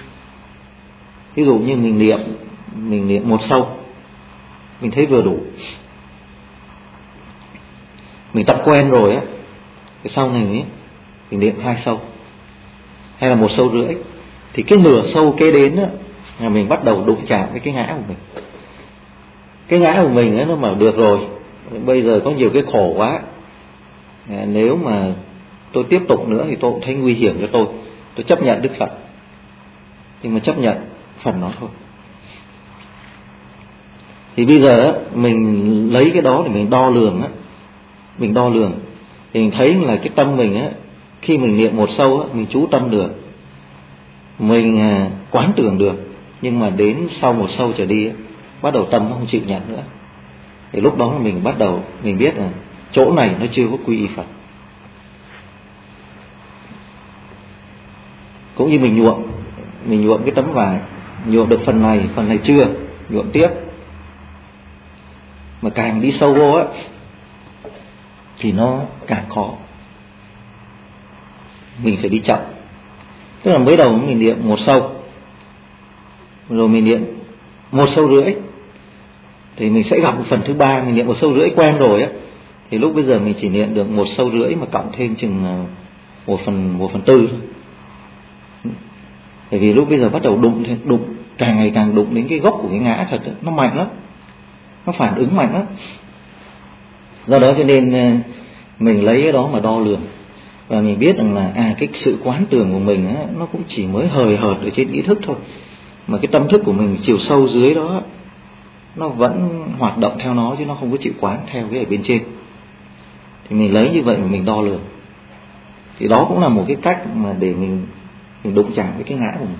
như mình niệm một sâu, mình thấy vừa đủ. Mình tập quen rồi á, cái sau này ấy, mình niệm 2 sâu hay là 1,5 sâu, thì cái nửa sâu kế đến á, là mình bắt đầu đụng chạm với cái ngã của mình. Cái ngã của mình ấy, nó bảo được rồi, bây giờ có nhiều cái khổ quá, nếu mà tôi tiếp tục nữa thì tôi cũng thấy nguy hiểm cho tôi chấp nhận Đức Phật, nhưng mà chấp nhận phần nó thôi. Thì bây giờ mình lấy cái đó để mình đo lường á, mình đo lường thì mình thấy là cái tâm mình á, khi mình niệm 1 sâu á, mình chú tâm được, mình quán tưởng được, nhưng mà đến sau 1 sâu trở đi á, bắt đầu tâm nó không chịu nhận nữa. Thì lúc đó mình bắt đầu mình biết là chỗ này nó chưa có quy y Phật. Cũng như mình nhuộm cái tấm vải, nhuộm được phần này chưa, nhuộm tiếp. Mà càng đi sâu vô á thì nó càng khó. Mình phải đi chậm. Tức là mới đầu mình niệm 1 sâu, rồi mình niệm 1,5 sâu, thì mình sẽ gặp một phần thứ 3, mình niệm 1,5 sâu quen rồi á, thì lúc bây giờ mình chỉ niệm được 1,5 sâu mà cộng thêm chừng 1/4 thôi. Bởi vì lúc bây giờ bắt đầu đụng càng ngày càng đụng đến cái gốc của cái ngã thật, nó mạnh lắm, nó phản ứng mạnh lắm. Do đó cho nên mình lấy cái đó mà đo lường, và mình biết rằng là cái sự quán tưởng của mình á, nó cũng chỉ mới hời hợt ở trên ý thức thôi, mà cái tâm thức của mình chiều sâu dưới đó nó vẫn hoạt động theo nó, chứ nó không có chịu quán theo cái ở bên trên. Thì mình lấy như vậy mà mình đo lường, thì đó cũng là một cái cách mà để mình đụng chạm với cái ngã của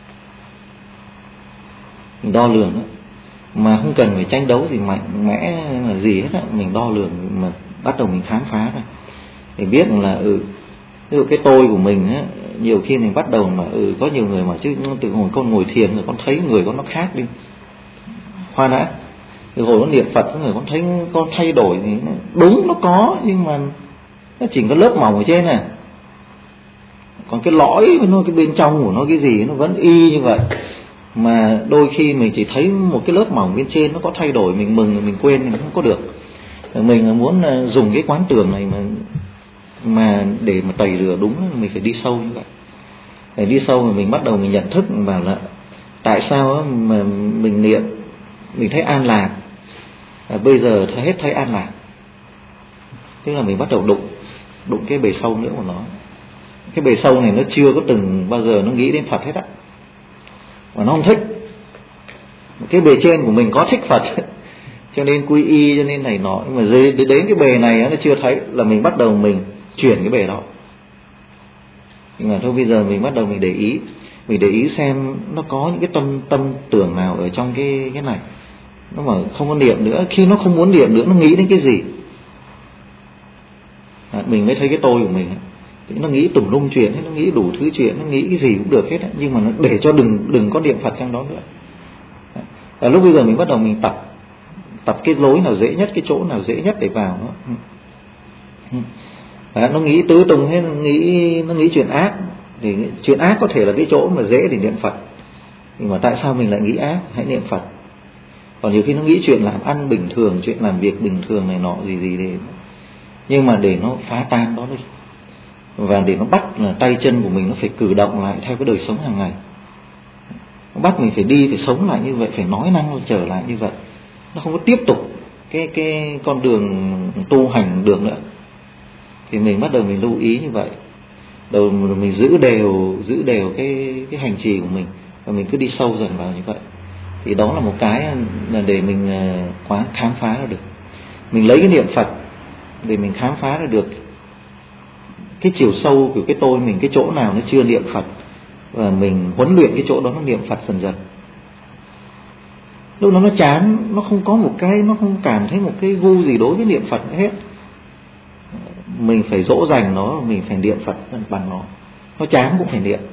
mình đo lường đó. Mà không cần phải tranh đấu gì mạnh mẽ là gì hết á, mình đo lường mà bắt đầu mình khám phá ra, thì biết là ví dụ cái tôi của mình á, nhiều khi mình bắt đầu mà có nhiều người mà chứ từ hồi con ngồi thiền rồi con thấy người con nó khác đi, khoan đã, từ hồi con niệm Phật người con thấy con thay đổi thì đúng nó có, nhưng mà nó chỉ có lớp mỏng ở trên này, còn cái lõi nó cái bên trong của nó cái gì nó vẫn y như vậy. Mà đôi khi mình chỉ thấy một cái lớp mỏng bên trên nó có thay đổi, mình mừng mình quên thì nó không có được. Mình muốn dùng cái quán tưởng này mà để mà tẩy rửa đúng, mình phải đi sâu như vậy. Để đi sâu mà mình bắt đầu mình nhận thức vào là tại sao mà mình niệm mình thấy an lạc, bây giờ thấy an lạc, tức là mình bắt đầu đụng cái bề sâu nữa của nó. Cái bề sâu này nó chưa có từng bao giờ nó nghĩ đến Phật hết á, và nó không thích. Cái bề trên của mình có thích Phật cho nên quy y, cho nên này nọ, nhưng mà đến cái bề này nó chưa thấy, là mình bắt đầu mình chuyển cái bề đó. Nhưng mà thôi bây giờ mình bắt đầu mình để ý xem nó có những cái tâm tưởng nào ở trong cái này. Nó mà không có niệm nữa, khi nó không muốn niệm nữa nó nghĩ đến cái gì, mình mới thấy cái tôi của mình. Nó nghĩ tùm lum chuyện, nó nghĩ đủ thứ chuyện, nó nghĩ cái gì cũng được hết, nhưng mà nó để cho đừng có niệm Phật trong đó nữa. Và lúc bây giờ mình bắt đầu mình tập cái lối nào dễ nhất, cái chỗ nào dễ nhất để vào nó. Nó nghĩ tứ tung hết, nó nghĩ chuyện ác, thì chuyện ác có thể là cái chỗ mà dễ để niệm Phật, nhưng mà tại sao mình lại nghĩ ác? Hãy niệm Phật. Còn nhiều khi nó nghĩ chuyện làm ăn bình thường, chuyện làm việc bình thường này nọ gì để, nhưng mà để nó phá tan đó đi, và để nó bắt là tay chân của mình nó phải cử động lại theo cái đời sống hàng ngày. Nó bắt mình phải đi, phải sống lại như vậy, phải nói năng trở lại như vậy. Nó không có tiếp tục cái con đường tu hành được nữa. Thì mình bắt đầu mình lưu ý như vậy. Đầu mình giữ đều cái hành trì của mình, và mình cứ đi sâu dần vào như vậy. Thì đó là một cái là để mình khám phá ra được. Mình lấy cái niệm Phật để mình khám phá ra được cái chiều sâu của cái tôi mình, cái chỗ nào nó chưa niệm Phật, và mình huấn luyện cái chỗ đó nó niệm Phật dần dần. lúc đó nó chán, nó không có một cái, nó không cảm thấy một cái gu gì đối với niệm Phật nữa hết. Mình phải dỗ dành nó, mình phải niệm Phật bằng nó chán cũng phải niệm.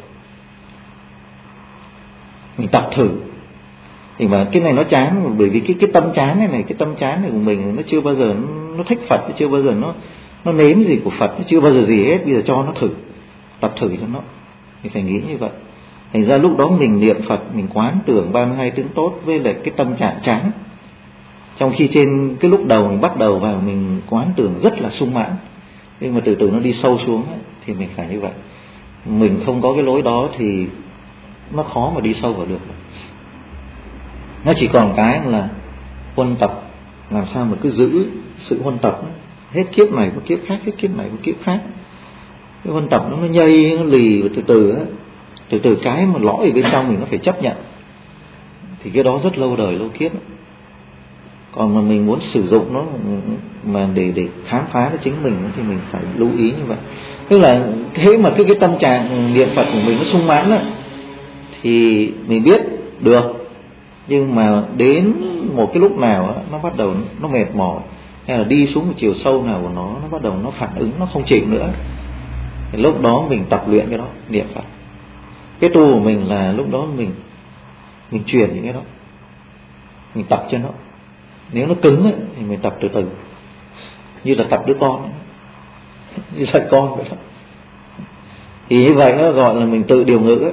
Mình tập thử. Thì mà cái này nó chán, bởi vì cái tâm chán này, cái tâm chán này của mình nó chưa bao giờ nó thích Phật, nó chưa bao giờ nó nếm gì của Phật, nó chưa bao giờ gì hết. Bây giờ cho nó thử, tập thử cho nó. Mình phải nghĩ như vậy. Thành ra lúc đó mình niệm Phật, mình quán tưởng 32 tướng tốt với lại cái tâm trạng chán. Trong khi trên cái lúc đầu mình bắt đầu vào mình quán tưởng rất là sung mãn, nhưng mà từ từ nó đi sâu xuống ấy, thì mình phải như vậy. Mình không có cái lối đó thì nó khó mà đi sâu vào được. Nó chỉ còn cái là huân tập, làm sao mà cứ giữ sự huân tập ấy. Hết kiếp này có kiếp khác, hết kiếp này có kiếp khác. Cái huân tập nó nhây, nó lì, và từ từ cái mà lõi ở bên trong mình nó phải chấp nhận. Thì cái đó rất lâu đời lâu kiếp. Còn mà mình muốn sử dụng nó mà để khám phá cho chính mình thì mình phải lưu ý như vậy. Tức là thế mà cái tâm trạng niệm Phật của mình nó sung mãn đó, thì mình biết được. Nhưng mà đến một cái lúc nào đó, nó bắt đầu nó mệt mỏi, hay là đi xuống một chiều sâu nào của nó bắt đầu nó phản ứng, nó không chịu nữa, thì lúc đó mình tập luyện cái đó, niệm Phật. Cái tu của mình là lúc đó mình truyền những cái đó, mình tập cho nó. Nếu nó cứng ấy, thì mình tập từ từ, như là tập đứa con ấy. Như dạy con vậy đó. Thì như vậy nó gọi là mình tự điều ngự ấy.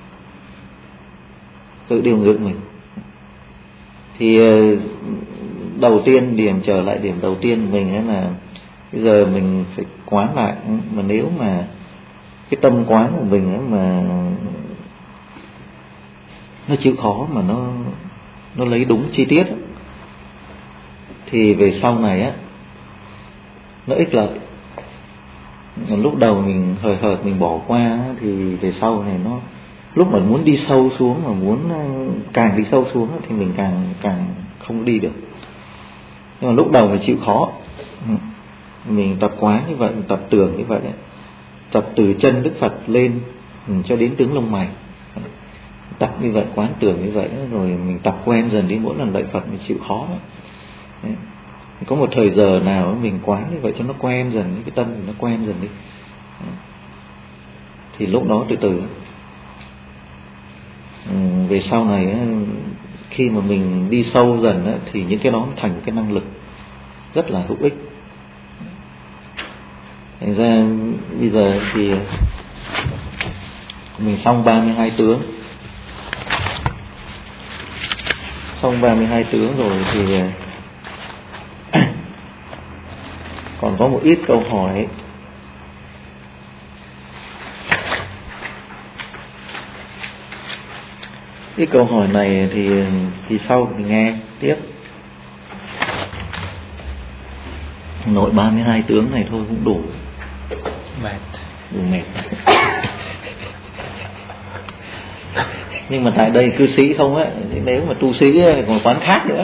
Tự điều ngự mình. Thì đầu tiên trở lại điểm đầu tiên của mình ấy là bây giờ mình phải quán lại. Mà nếu mà cái tâm quán của mình ấy mà nó chịu khó mà nó lấy đúng chi tiết ấy, thì về sau này á nó ích lợi. Lúc đầu mình hời hợt mình bỏ qua thì về sau này nó lúc mà muốn đi sâu xuống, mà muốn càng đi sâu xuống thì mình càng không đi được. Nhưng mà lúc đầu mình chịu khó, mình tập quán như vậy, mình tập tưởng như vậy, tập từ chân Đức Phật lên cho đến tướng lông mày, tập như vậy, quán tưởng như vậy, rồi mình tập quen dần đến mỗi lần lạy Phật mình chịu khó. Đấy. Có một thời giờ nào mình quán như vậy cho nó quen dần, cái tâm mình nó quen dần đi. Đấy. Thì lúc đó từ từ về sau này khi mà mình đi sâu dần thì những cái đó thành cái năng lực rất là hữu ích. Thành ra bây giờ thì mình xong 32 tướng. Xong 32 tướng rồi thì còn có một ít câu hỏi. Cái câu hỏi này thì sau mình nghe tiếp. Nội 32 tướng này thôi cũng đủ mệt. Nhưng mà tại đây cư sĩ không á, nếu mà tu sĩ còn quán khác nữa.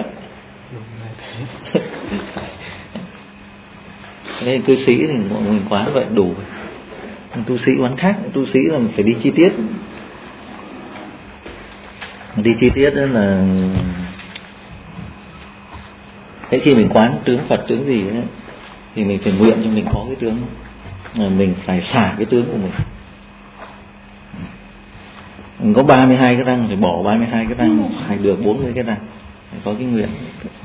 Nên cư sĩ thì mọi người quán vậy đủ. Tu sĩ quán khác, tu sĩ là phải đi chi tiết. Đi chi tiết đó là thế, khi mình quán tướng Phật tướng gì ấy, thì mình phải nguyện cho mình có cái tướng, mình phải xả cái tướng của mình. Mình có 32 cái răng, phải bỏ 32 cái răng, phải được 40 cái răng, phải có cái nguyện.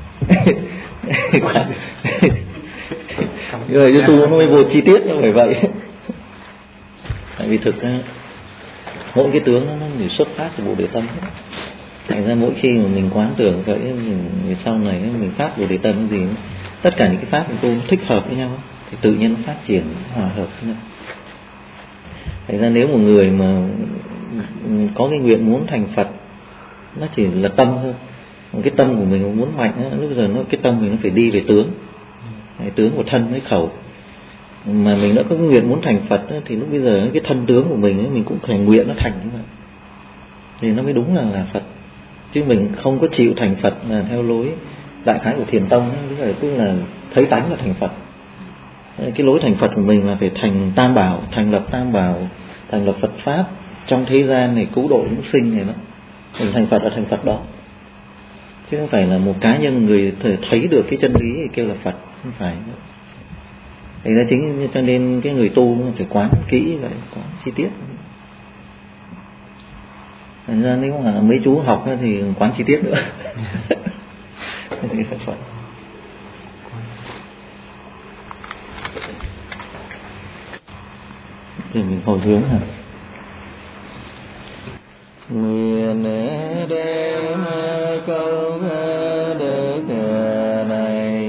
Người cho tu nó mới vô chi tiết, nó phải vậy. Tại vì thực ra mỗi cái tướng nó xuất phát từ Bồ Đề Tâm. Thành ra mỗi khi mà mình quán tưởng vậy, mình sau này mình phát Bồ Đề Tâm gì, tất cả những cái pháp của tôi thích hợp với nhau thì tự nhiên nó phát triển hòa hợp với nhau. Thành ra nếu một người mà có cái nguyện muốn thành Phật, nó chỉ là tâm thôi. Cái tâm của mình muốn mạnh, lúc giờ cái tâm mình nó phải đi về tướng, tướng của thân với khẩu. Mà mình đã có cái nguyện muốn thành Phật thì lúc bây giờ cái thân tướng của mình cũng phải nguyện nó thành như vậy, thì nó mới đúng là Phật. Chứ mình không có chịu thành Phật là theo lối đại khái của Thiền Tông, tức là thấy tánh là thành Phật. Cái lối thành Phật của mình là phải thành Tam Bảo, thành lập Tam Bảo, thành lập Phật Pháp trong thế gian này, cứu độ chúng sinh này đó. Mình thành Phật là thành Phật đó. chứ không phải là một cá nhân người thấy được cái chân lý thì kêu là Phật, không phải. Thành ra chính cho nên cái người tu phải quán kỹ vậy, quán chi tiết. Thành ra nếu mà mấy chú học thì quán chi tiết nữa. Thì Phật. Thì mình hồi hướng hả? Nguyện đem câu đức này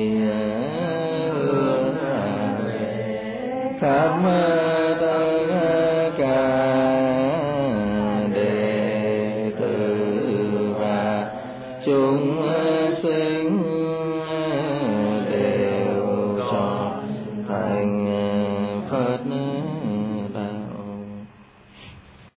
hướng về khắp tất cả đệ tử và chúng sinh